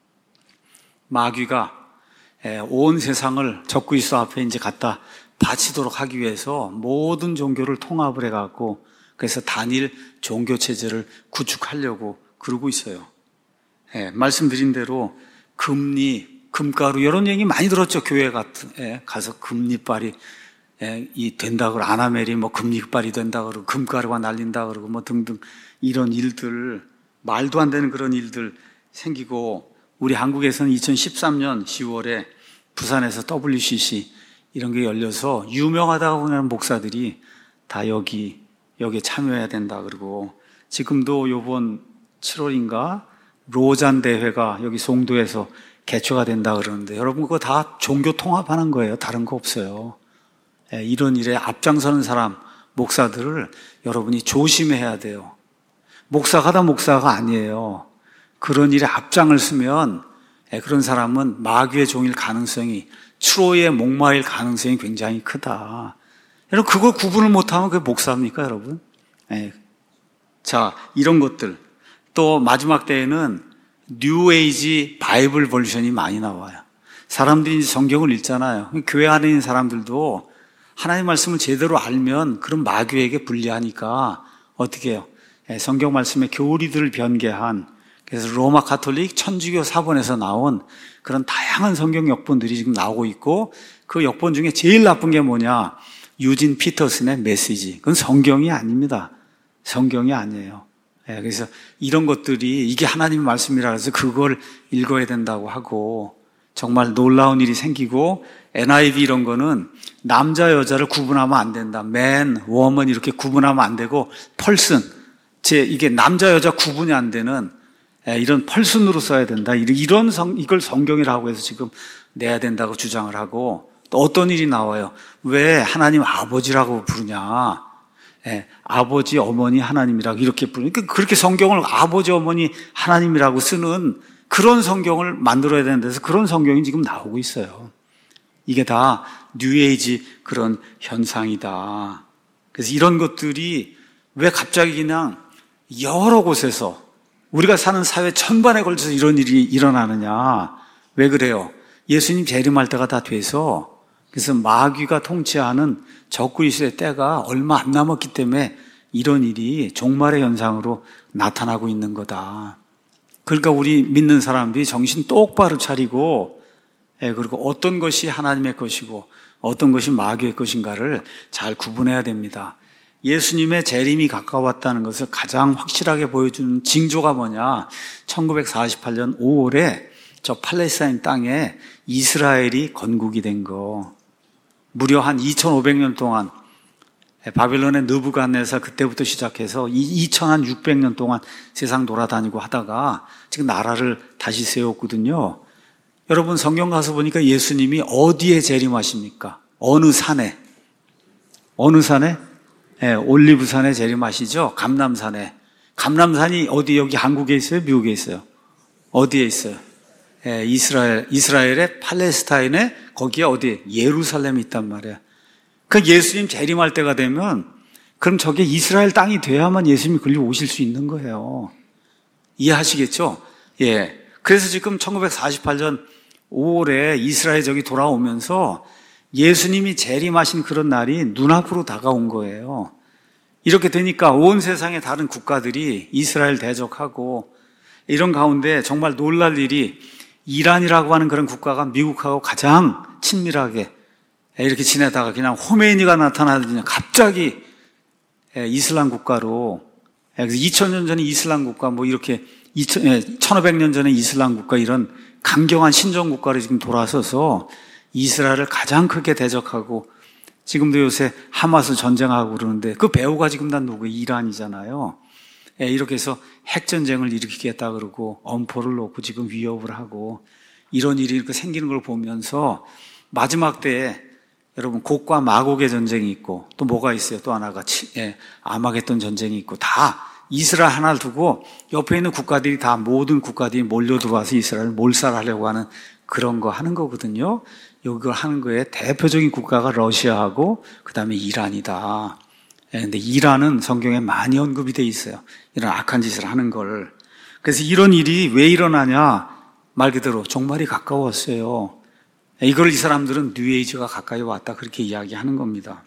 마귀가 온 세상을 적그리스도 앞에 이제 갖다 바치도록 하기 위해서 모든 종교를 통합을 해갖고 그래서 단일 종교 체제를 구축하려고 그러고 있어요. 말씀드린 대로 금리, 금가루 이런 얘기 많이 들었죠. 교회 가서 금리빨이 된다 그러고 아나멜이 뭐 금리빨이 된다 그러고 금가루가 날린다 그러고 뭐 등등 이런 일들 말도 안 되는 그런 일들 생기고 우리 한국에서는 2013년 10월에 부산에서 WCC 이런 게 열려서 유명하다고 하는 목사들이 다 여기에 참여해야 된다 그러고, 지금도 요번 7월인가 로잔 대회가 여기 송도에서 개최가 된다 그러는데, 여러분 그거 다 종교 통합하는 거예요. 다른 거 없어요. 이런 일에 앞장서는 사람, 목사들을 여러분이 조심해야 돼요. 목사가 다 목사가 아니에요. 그런 일에 앞장을 서면 그런 사람은 마귀의 종일 가능성이, 추로의 목마일 가능성이 굉장히 크다. 여러분 그걸 구분을 못하면 그게 목사입니까 여러분? 자, 이런 것들. 또 마지막 때에는 뉴에이지 바이블 버전이 많이 나와요. 사람들이 성경을 읽잖아요. 교회 안에 있는 사람들도 하나님 말씀을 제대로 알면 그런 마귀에게 불리하니까 어떻게 해요? 성경 말씀의 교리들을 변개한, 그래서 로마 가톨릭 천주교 사본에서 나온 그런 다양한 성경 역본들이 지금 나오고 있고, 그 역본 중에 제일 나쁜 게 뭐냐? 유진 피터슨의 메시지. 그건 성경이 아닙니다. 성경이 아니에요. 그래서 이런 것들이 이게 하나님의 말씀이라 해서 그걸 읽어야 된다고 하고, 정말 놀라운 일이 생기고, NIV 이런 거는 남자 여자를 구분하면 안 된다. man, woman 이렇게 구분하면 안 되고, person, 이게 남자 여자 구분이 안 되는 이런 펄슨으로 써야 된다. 이걸 성경이라고 해서 지금 내야 된다고 주장을 하고, 또 어떤 일이 나와요. 왜 하나님 아버지라고 부르냐? 아버지, 어머니, 하나님이라고 이렇게 부르니까, 그렇게 성경을 아버지, 어머니, 하나님이라고 쓰는 그런 성경을 만들어야 되는 데서 그런 성경이 지금 나오고 있어요. 이게 다 뉴에이지 그런 현상이다. 그래서 이런 것들이 왜 갑자기 그냥 여러 곳에서 우리가 사는 사회 전반에 걸쳐서 이런 일이 일어나느냐? 왜 그래요? 예수님 재림할 때가 다 돼서, 그래서 마귀가 통치하는 적그리스도의 때가 얼마 안 남았기 때문에 이런 일이 종말의 현상으로 나타나고 있는 거다. 그러니까 우리 믿는 사람들이 정신 똑바로 차리고, 그리고 어떤 것이 하나님의 것이고 어떤 것이 마귀의 것인가를 잘 구분해야 됩니다. 예수님의 재림이 가까웠다는 것을 가장 확실하게 보여주는 징조가 뭐냐? 1948년 5월에 저 팔레스타인 땅에 이스라엘이 건국이 된 거. 무려 한 2500년 동안 바벨론의 느부갓네살 그때부터 시작해서 2600년 동안 세상 돌아다니고 하다가 지금 나라를 다시 세웠거든요. 여러분 성경 가서 보니까 예수님이 어디에 재림하십니까? 어느 산에? 어느 산에? 올리브산에 재림하시죠? 감람산에. 감람산이 어디, 여기 한국에 있어요? 미국에 있어요? 어디에 있어요? 이스라엘의 팔레스타인에, 거기에 어디? 예루살렘이 있단 말이에요. 그 예수님 재림할 때가 되면, 그럼 저게 이스라엘 땅이 돼야만 예수님이 거기 오실 수 있는 거예요. 이해하시겠죠? 그래서 지금 1948년 5월에 이스라엘 저기 돌아오면서 예수님이 재림하신 그런 날이 눈앞으로 다가온 거예요. 이렇게 되니까 온 세상의 다른 국가들이 이스라엘 대적하고, 이런 가운데 정말 놀랄 일이, 이란이라고 하는 그런 국가가 미국하고 가장 친밀하게 이렇게 지내다가 그냥 호메이니가 나타나더니 갑자기 이슬람 국가로, 2000년 전에 이슬람 국가, 뭐 이렇게 1500년 전에 이슬람 국가, 이런 강경한 신정 국가로 지금 돌아서서 이스라엘을 가장 크게 대적하고, 지금도 요새 하마스 전쟁하고 그러는데 그 배후가 지금 다 누구예요? 이란이잖아요. 이렇게 해서 핵전쟁을 일으키겠다 그러고 엄포를 놓고 지금 위협을 하고, 이런 일이 이렇게 생기는 걸 보면서 마지막 때에 여러분 곡과 마곡의 전쟁이 있고, 또 뭐가 있어요? 또 하나가 아마겟돈 전쟁이 있고, 다 이스라엘 하나를 두고 옆에 있는 국가들이 다, 모든 국가들이 몰려들어와서 이스라엘을 몰살하려고 하는 그런 거 하는 거거든요. 이걸 하는 거에 대표적인 국가가 러시아하고 그 다음에 이란이다. 근데 이란은 성경에 많이 언급이 돼 있어요. 이런 악한 짓을 하는 걸. 그래서 이런 일이 왜 일어나냐? 말 그대로 종말이 가까웠어요. 이걸 이 사람들은 뉴에이지가 가까이 왔다, 그렇게 이야기하는 겁니다.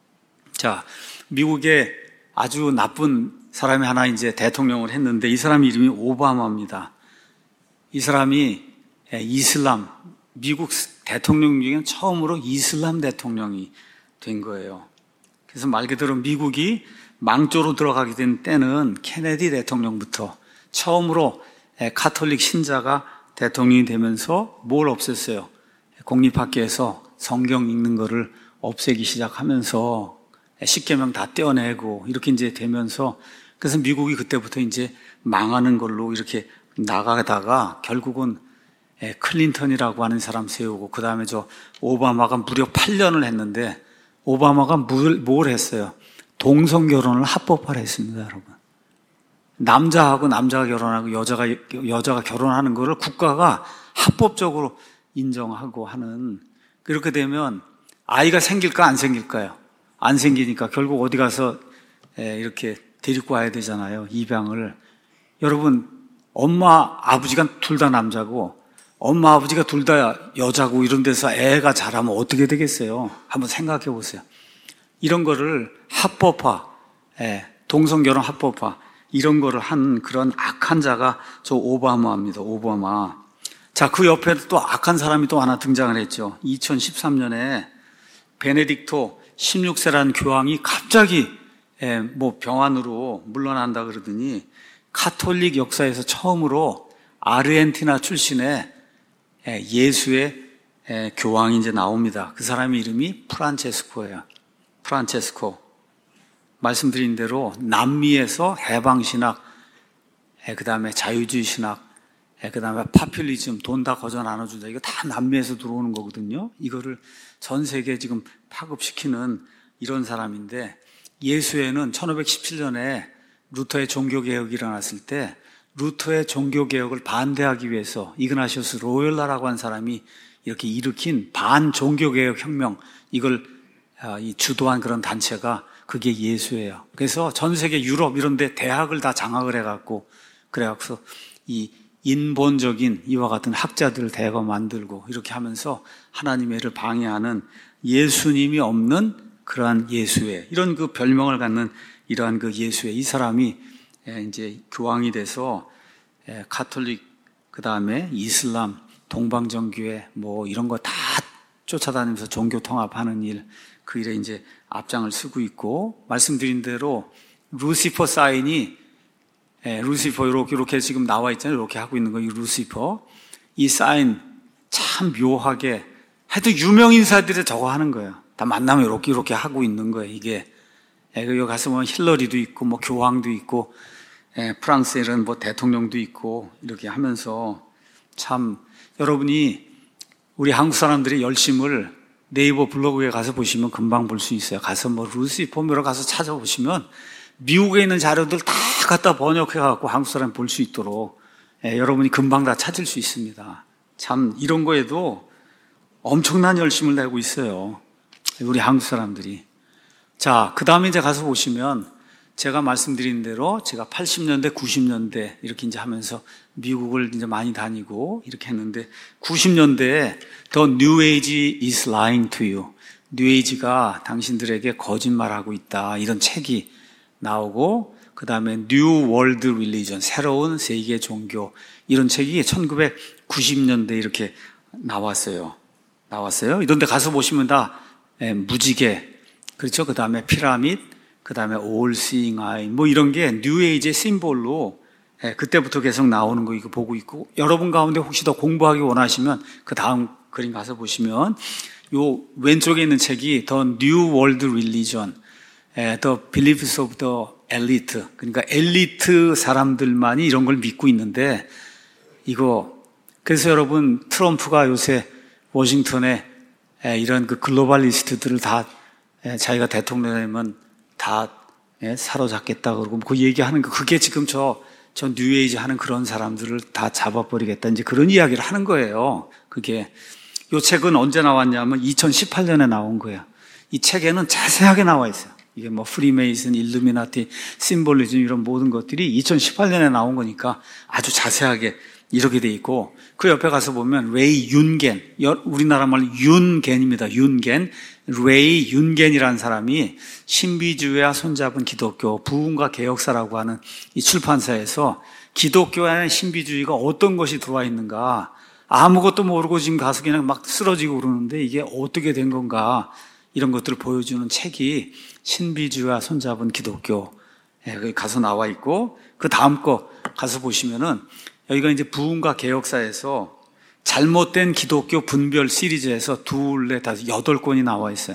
자, 미국에 아주 나쁜 사람이 하나 이제 대통령을 했는데, 이 사람 이름이 오바마입니다. 이 사람이 이슬람, 미국 대통령 중에 처음으로 이슬람 대통령이 된 거예요. 그래서 말 그대로 미국이 망조로 들어가게 된 때는 케네디 대통령부터 처음으로 가톨릭 신자가 대통령이 되면서 뭘 없앴어요? 공립학교에서 성경 읽는 거를 없애기 시작하면서 10계명 다 떼어내고 이렇게 이제 되면서 그래서 미국이 그때부터 이제 망하는 걸로 이렇게 나가다가 결국은 클린턴이라고 하는 사람 세우고 그 다음에 저 오바마가 무려 8년을 했는데 오바마가 뭘 했어요? 동성 결혼을 합법화를 했습니다, 여러분. 남자하고 남자가 결혼하고 여자가 결혼하는 거를 국가가 합법적으로 인정하고 하는 그렇게 되면 아이가 생길까 안 생길까요? 안 생기니까 결국 어디 가서 이렇게 데리고 와야 되잖아요, 입양을. 여러분, 엄마 아버지가 둘 다 남자고 엄마 아버지가 둘 다 여자고 이런 데서 애가 자라면 어떻게 되겠어요? 한번 생각해 보세요. 이런 거를 합법화, 동성결혼 합법화 이런 거를 한 그런 악한 자가 저 오바마입니다. 오바마. 자, 그 옆에도 또 악한 사람이 또 하나 등장을 했죠. 2013년에 베네딕토 16세라는 교황이 갑자기 뭐 병환으로 물러난다 그러더니 카톨릭 역사에서 처음으로 아르헨티나 출신의 예수의 교황이 이제 나옵니다. 그 사람의 이름이 프란체스코예요. 프란체스코. 말씀드린 대로 남미에서 해방신학, 그 다음에 자유주의 신학, 그 다음에 파퓰리즘, 돈 다 거저 나눠준다. 이거 다 남미에서 들어오는 거거든요. 이거를 전 세계에 지금 파급시키는 이런 사람인데 예수회는 1517년에 루터의 종교개혁이 일어났을 때 루터의 종교개혁을 반대하기 위해서 이그나시우스 로열라라고 한 사람이 이렇게 일으킨 반종교개혁 혁명, 이걸 주도한 그런 단체가 그게 예수예요. 그래서 전 세계 유럽 이런 데 대학을 다 장악을 해갖고 그래갖고 이 인본적인 이와 같은 학자들을 대거 만들고 이렇게 하면서 하나님의 애를 방해하는 예수님이 없는 그러한 예수회, 이런 그 별명을 갖는 이러한 그 예수회, 이 사람이 이제 교황이 돼서 가톨릭, 그 다음에 이슬람, 동방정교회 뭐 이런 거 다 쫓아다니면서 종교 통합하는 일, 그 일에 이제 앞장을 쓰고 있고, 말씀드린 대로 루시퍼 사인이 루시퍼 이렇게 지금 나와 있잖아요. 이렇게 하고 있는 거, 이 루시퍼. 이 사인 참 묘하게 해도 유명 인사들이 저거 하는 거예요. 다 만나면 이렇게 하고 있는 거예요, 이게. 여기 가서 보면 힐러리도 있고, 뭐 교황도 있고, 프랑스에는 뭐 대통령도 있고, 이렇게 하면서 참, 여러분이 우리 한국 사람들의 열심을 네이버 블로그에 가서 보시면 금방 볼 수 있어요. 가서 뭐 루시퍼미러 가서 찾아보시면 미국에 있는 자료들 다 갖다 번역해갖고 한국 사람 볼 수 있도록 여러분이 금방 다 찾을 수 있습니다. 참 이런 거에도 엄청난 열심을 내고 있어요, 우리 한국 사람들이. 자, 그 다음에 이제 가서 보시면 제가 말씀드린 대로 제가 80년대, 90년대 이렇게 이제 하면서 미국을 이제 많이 다니고 이렇게 했는데 90년대에 The New Age is lying to you. New Age가 당신들에게 거짓말하고 있다. 이런 책이 나오고 그 다음에 New World Religion, 새로운 세계 종교, 이런 책이 1990년대 이렇게 나왔어요. 이런 데 가서 보시면 다 무지개, 그렇죠? 그 다음에 피라밋, 그 다음에 All Seeing Eye, 뭐 이런 게 뉴 에이지의 심볼로 그때부터 계속 나오는 거 이거 보고 있고, 여러분 가운데 혹시 더 공부하기 원하시면 그 다음 그림 가서 보시면 요 왼쪽에 있는 책이 The New World Religion, The Beliefs of the Elite, 그러니까 엘리트 사람들만이 이런 걸 믿고 있는데 이거, 그래서 여러분 트럼프가 요새 워싱턴에 이런 그 글로벌리스트들을 다 자기가 대통령 되면 다 사로잡겠다 그러고 그 얘기하는 거, 그게 지금 저 뉴에이지 하는 그런 사람들을 다 잡아버리겠다, 이제 그런 이야기를 하는 거예요. 그게 이 책은 언제 나왔냐면 2018년에 나온 거예요. 이 책에는 자세하게 나와 있어요. 이게 뭐 프리메이슨, 일루미나티, 심볼리즘 이런 모든 것들이 2018년에 나온 거니까 아주 자세하게 이렇게 돼 있고, 그 옆에 가서 보면 레이 윤겐, 우리나라 말로 윤겐입니다. 윤겐, 레이 윤겐이라는 사람이 신비주의와 손잡은 기독교, 부흥과 개혁사라고 하는 이 출판사에서 기독교 안에 신비주의가 어떤 것이 들어와 있는가, 아무것도 모르고 지금 가서 그냥 막 쓰러지고 그러는데 이게 어떻게 된 건가, 이런 것들을 보여주는 책이 신비주의와 손잡은 기독교, 거기 가서 나와 있고, 그 다음 거 가서 보시면은 여기가 이제 부흥과 개혁사에서 잘못된 기독교 분별 시리즈에서 둘레 다섯 8권이 나와 있어요.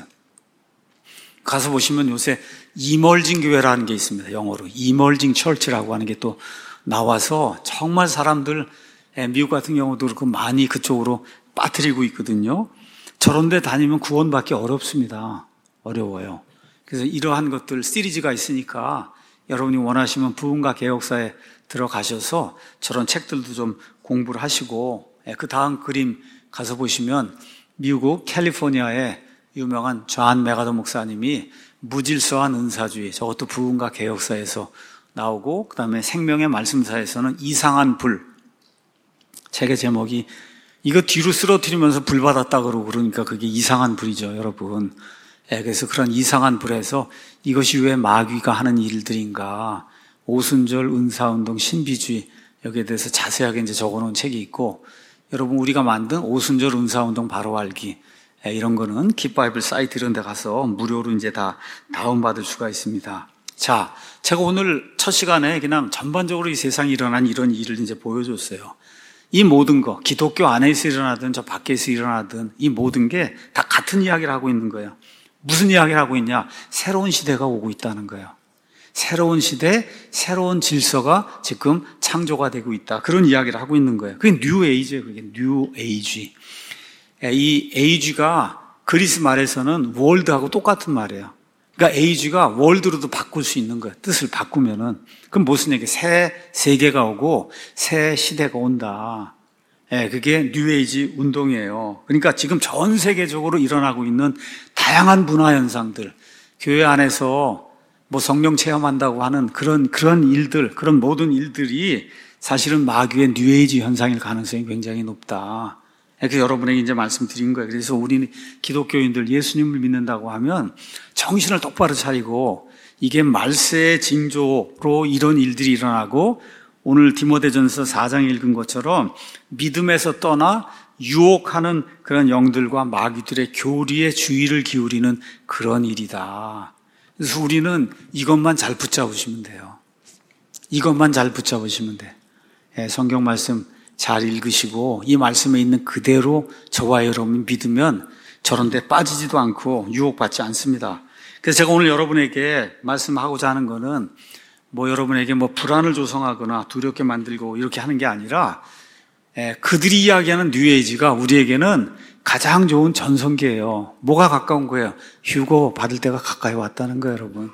가서 보시면 요새 이멀징 교회라는 게 있습니다. 영어로 이멀징 철치라고 하는 게 또 나와서 정말 사람들, 미국 같은 경우도 그렇고 많이 그쪽으로 빠뜨리고 있거든요. 저런 데 다니면 구원받기 어렵습니다. 어려워요. 그래서 이러한 것들 시리즈가 있으니까 여러분이 원하시면 부흥과 개혁사에 들어가셔서 저런 책들도 좀 공부를 하시고, 그 다음 그림 가서 보시면 미국 캘리포니아의 유명한 존 메가더 목사님이 무질서한 은사주의, 저것도 부흥과 개혁사에서 나오고, 그 다음에 생명의 말씀사에서는 이상한 불, 책의 제목이 이거 뒤로 쓰러뜨리면서 불 받았다 그러니까 그게 이상한 불이죠, 여러분. 그래서 그런 이상한 불에서 이것이 왜 마귀가 하는 일들인가, 오순절, 은사운동, 신비주의, 여기에 대해서 자세하게 이제 적어놓은 책이 있고, 여러분 우리가 만든 오순절 은사운동 바로 알기, 이런 거는 깃바이블 사이트 이런 데 가서 무료로 이제 다 다운받을 수가 있습니다. 자, 제가 오늘 첫 시간에 그냥 전반적으로 이 세상에 일어난 이런 일을 이제 보여줬어요. 이 모든 거, 기독교 안에서 일어나든 저 밖에서 일어나든 이 모든 게 다 같은 이야기를 하고 있는 거예요. 무슨 이야기를 하고 있냐? 새로운 시대가 오고 있다는 거예요. 새로운 시대, 새로운 질서가 지금 창조가 되고 있다. 그런 이야기를 하고 있는 거예요. 그게 뉴 에이지예요. 그게 뉴 에이지. 이 에이지가 그리스 말에서는 월드하고 똑같은 말이에요. 그러니까 에이지가 월드로도 바꿀 수 있는 거예요. 뜻을 바꾸면은. 그럼 무슨 얘기예요? 새 세계가 오고 새 시대가 온다. 그게 뉴 에이지 운동이에요. 그러니까 지금 전 세계적으로 일어나고 있는 다양한 문화 현상들, 교회 안에서 뭐 성령 체험한다고 하는 그런 일들, 그런 모든 일들이 사실은 마귀의 뉴 에이지 현상일 가능성이 굉장히 높다. 그래서 여러분에게 이제 말씀드린 거예요. 그래서 우리는 기독교인들 예수님을 믿는다고 하면 정신을 똑바로 차리고, 이게 말세의 징조로 이런 일들이 일어나고, 오늘 디모데전서 4장 읽은 것처럼 믿음에서 떠나 유혹하는 그런 영들과 마귀들의 교리에 주의를 기울이는 그런 일이다. 그래서 우리는 이것만 잘 붙잡으시면 돼요. 이것만 잘 붙잡으시면 돼. 성경 말씀 잘 읽으시고 이 말씀에 있는 그대로 저와 여러분이 믿으면 저런 데 빠지지도 않고 유혹받지 않습니다. 그래서 제가 오늘 여러분에게 말씀하고자 하는 거는 뭐 여러분에게 뭐 불안을 조성하거나 두렵게 만들고 이렇게 하는 게 아니라, 그들이 이야기하는 뉴에이지가 우리에게는 가장 좋은 전성기예요. 뭐가 가까운 거예요? 휴거 받을 때가 가까이 왔다는 거예요, 여러분.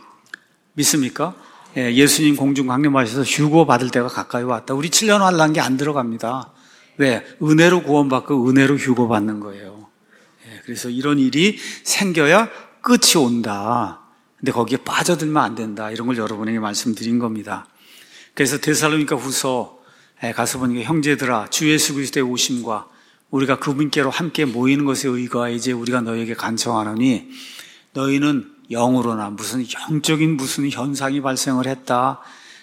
믿습니까? 예수님 공중 강림하셔서 휴거 받을 때가 가까이 왔다. 우리 7년 환란기 안 들어갑니다. 왜? 은혜로 구원받고 은혜로 휴거 받는 거예요. 그래서 이런 일이 생겨야 끝이 온다. 근데 거기에 빠져들면 안 된다. 이런 걸 여러분에게 말씀드린 겁니다. 그래서 데살로니가 후서 가서 보니까 형제들아, 주 예수 그리스도의 오심과 우리가 그분께로 함께 모이는 것에 의거하여 이제 우리가 너희에게 간청하노니, 너희는 영으로나 무슨 영적인 무슨 현상이 발생을 했다,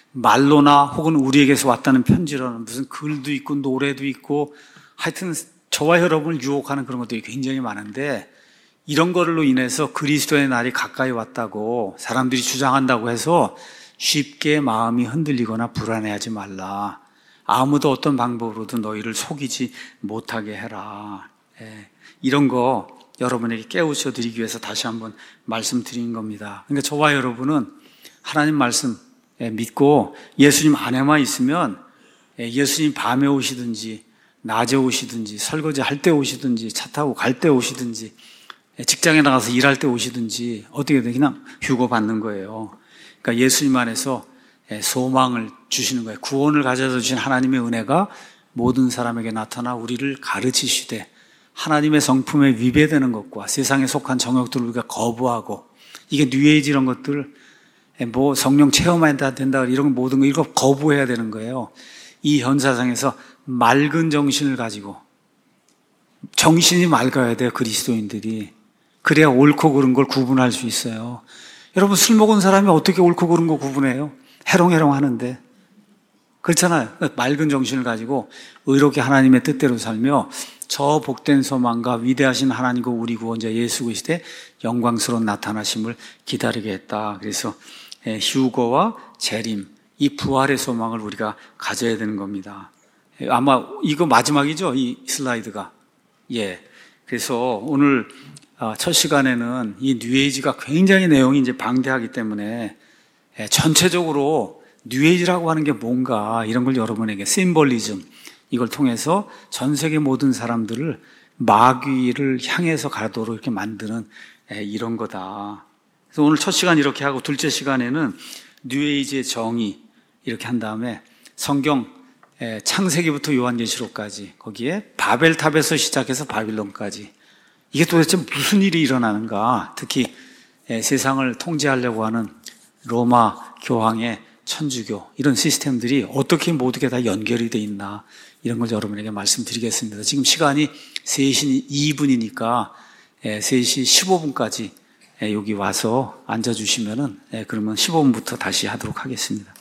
말로나 혹은 우리에게서 왔다는 편지로는 무슨 글도 있고 노래도 있고, 하여튼 저와 여러분을 유혹하는 그런 것들이 굉장히 많은데, 이런 거로 인해서 그리스도의 날이 가까이 왔다고 사람들이 주장한다고 해서 쉽게 마음이 흔들리거나 불안해하지 말라. 아무도 어떤 방법으로든 너희를 속이지 못하게 해라. 이런 거 여러분에게 깨우쳐 드리기 위해서 다시 한번 말씀드린 겁니다. 그러니까 저와 여러분은 하나님 말씀 믿고 예수님 안에만 있으면, 예수님 밤에 오시든지 낮에 오시든지 설거지 할 때 오시든지 차 타고 갈 때 오시든지 직장에 나가서 일할 때 오시든지 어떻게든 그냥 휴거 받는 거예요. 그러니까 예수님 안에서 소망을 주시는 거예요. 구원을 가져다 주신 하나님의 은혜가 모든 사람에게 나타나 우리를 가르치시되, 하나님의 성품에 위배되는 것과 세상에 속한 정욕들을 우리가 거부하고, 이게 뉴에이지 이런 것들, 뭐 성령 체험해야 된다 이런 모든 거 이거 거부해야 되는 거예요. 이 현사상에서 맑은 정신을 가지고, 정신이 맑아야 돼요, 그리스도인들이. 그래야 옳고 그른 걸 구분할 수 있어요. 여러분, 술 먹은 사람이 어떻게 옳고 그른 거 구분해요? 해롱해롱 하는데. 그렇잖아요. 맑은 정신을 가지고 의롭게 하나님의 뜻대로 살며 저 복된 소망과 위대하신 하나님과 우리 구원자 예수 그리스도의 영광스러운 나타나심을 기다리게 했다. 그래서 휴거와 재림, 이 부활의 소망을 우리가 가져야 되는 겁니다. 아마 이거 마지막이죠? 이 슬라이드가. 예. 그래서 오늘 첫 시간에는 이 뉴에이지가 굉장히 내용이 이제 방대하기 때문에 전체적으로 뉴에이지라고 하는 게 뭔가 이런 걸 여러분에게 심볼리즘 이걸 통해서 전 세계 모든 사람들을 마귀를 향해서 가도록 이렇게 만드는 이런 거다. 그래서 오늘 첫 시간 이렇게 하고 둘째 시간에는 뉴에이지의 정의 이렇게 한 다음에 성경 창세기부터 요한계시록까지 거기에 바벨탑에서 시작해서 바빌론까지 이게 도대체 무슨 일이 일어나는가, 특히 세상을 통제하려고 하는 로마 교황의 천주교 이런 시스템들이 어떻게 모두게 다 연결이 돼 있나 이런 걸 여러분에게 말씀드리겠습니다. 지금 시간이 3시 2분이니까 3시 15분까지 여기 와서 앉아주시면은 그러면 15분부터 다시 하도록 하겠습니다.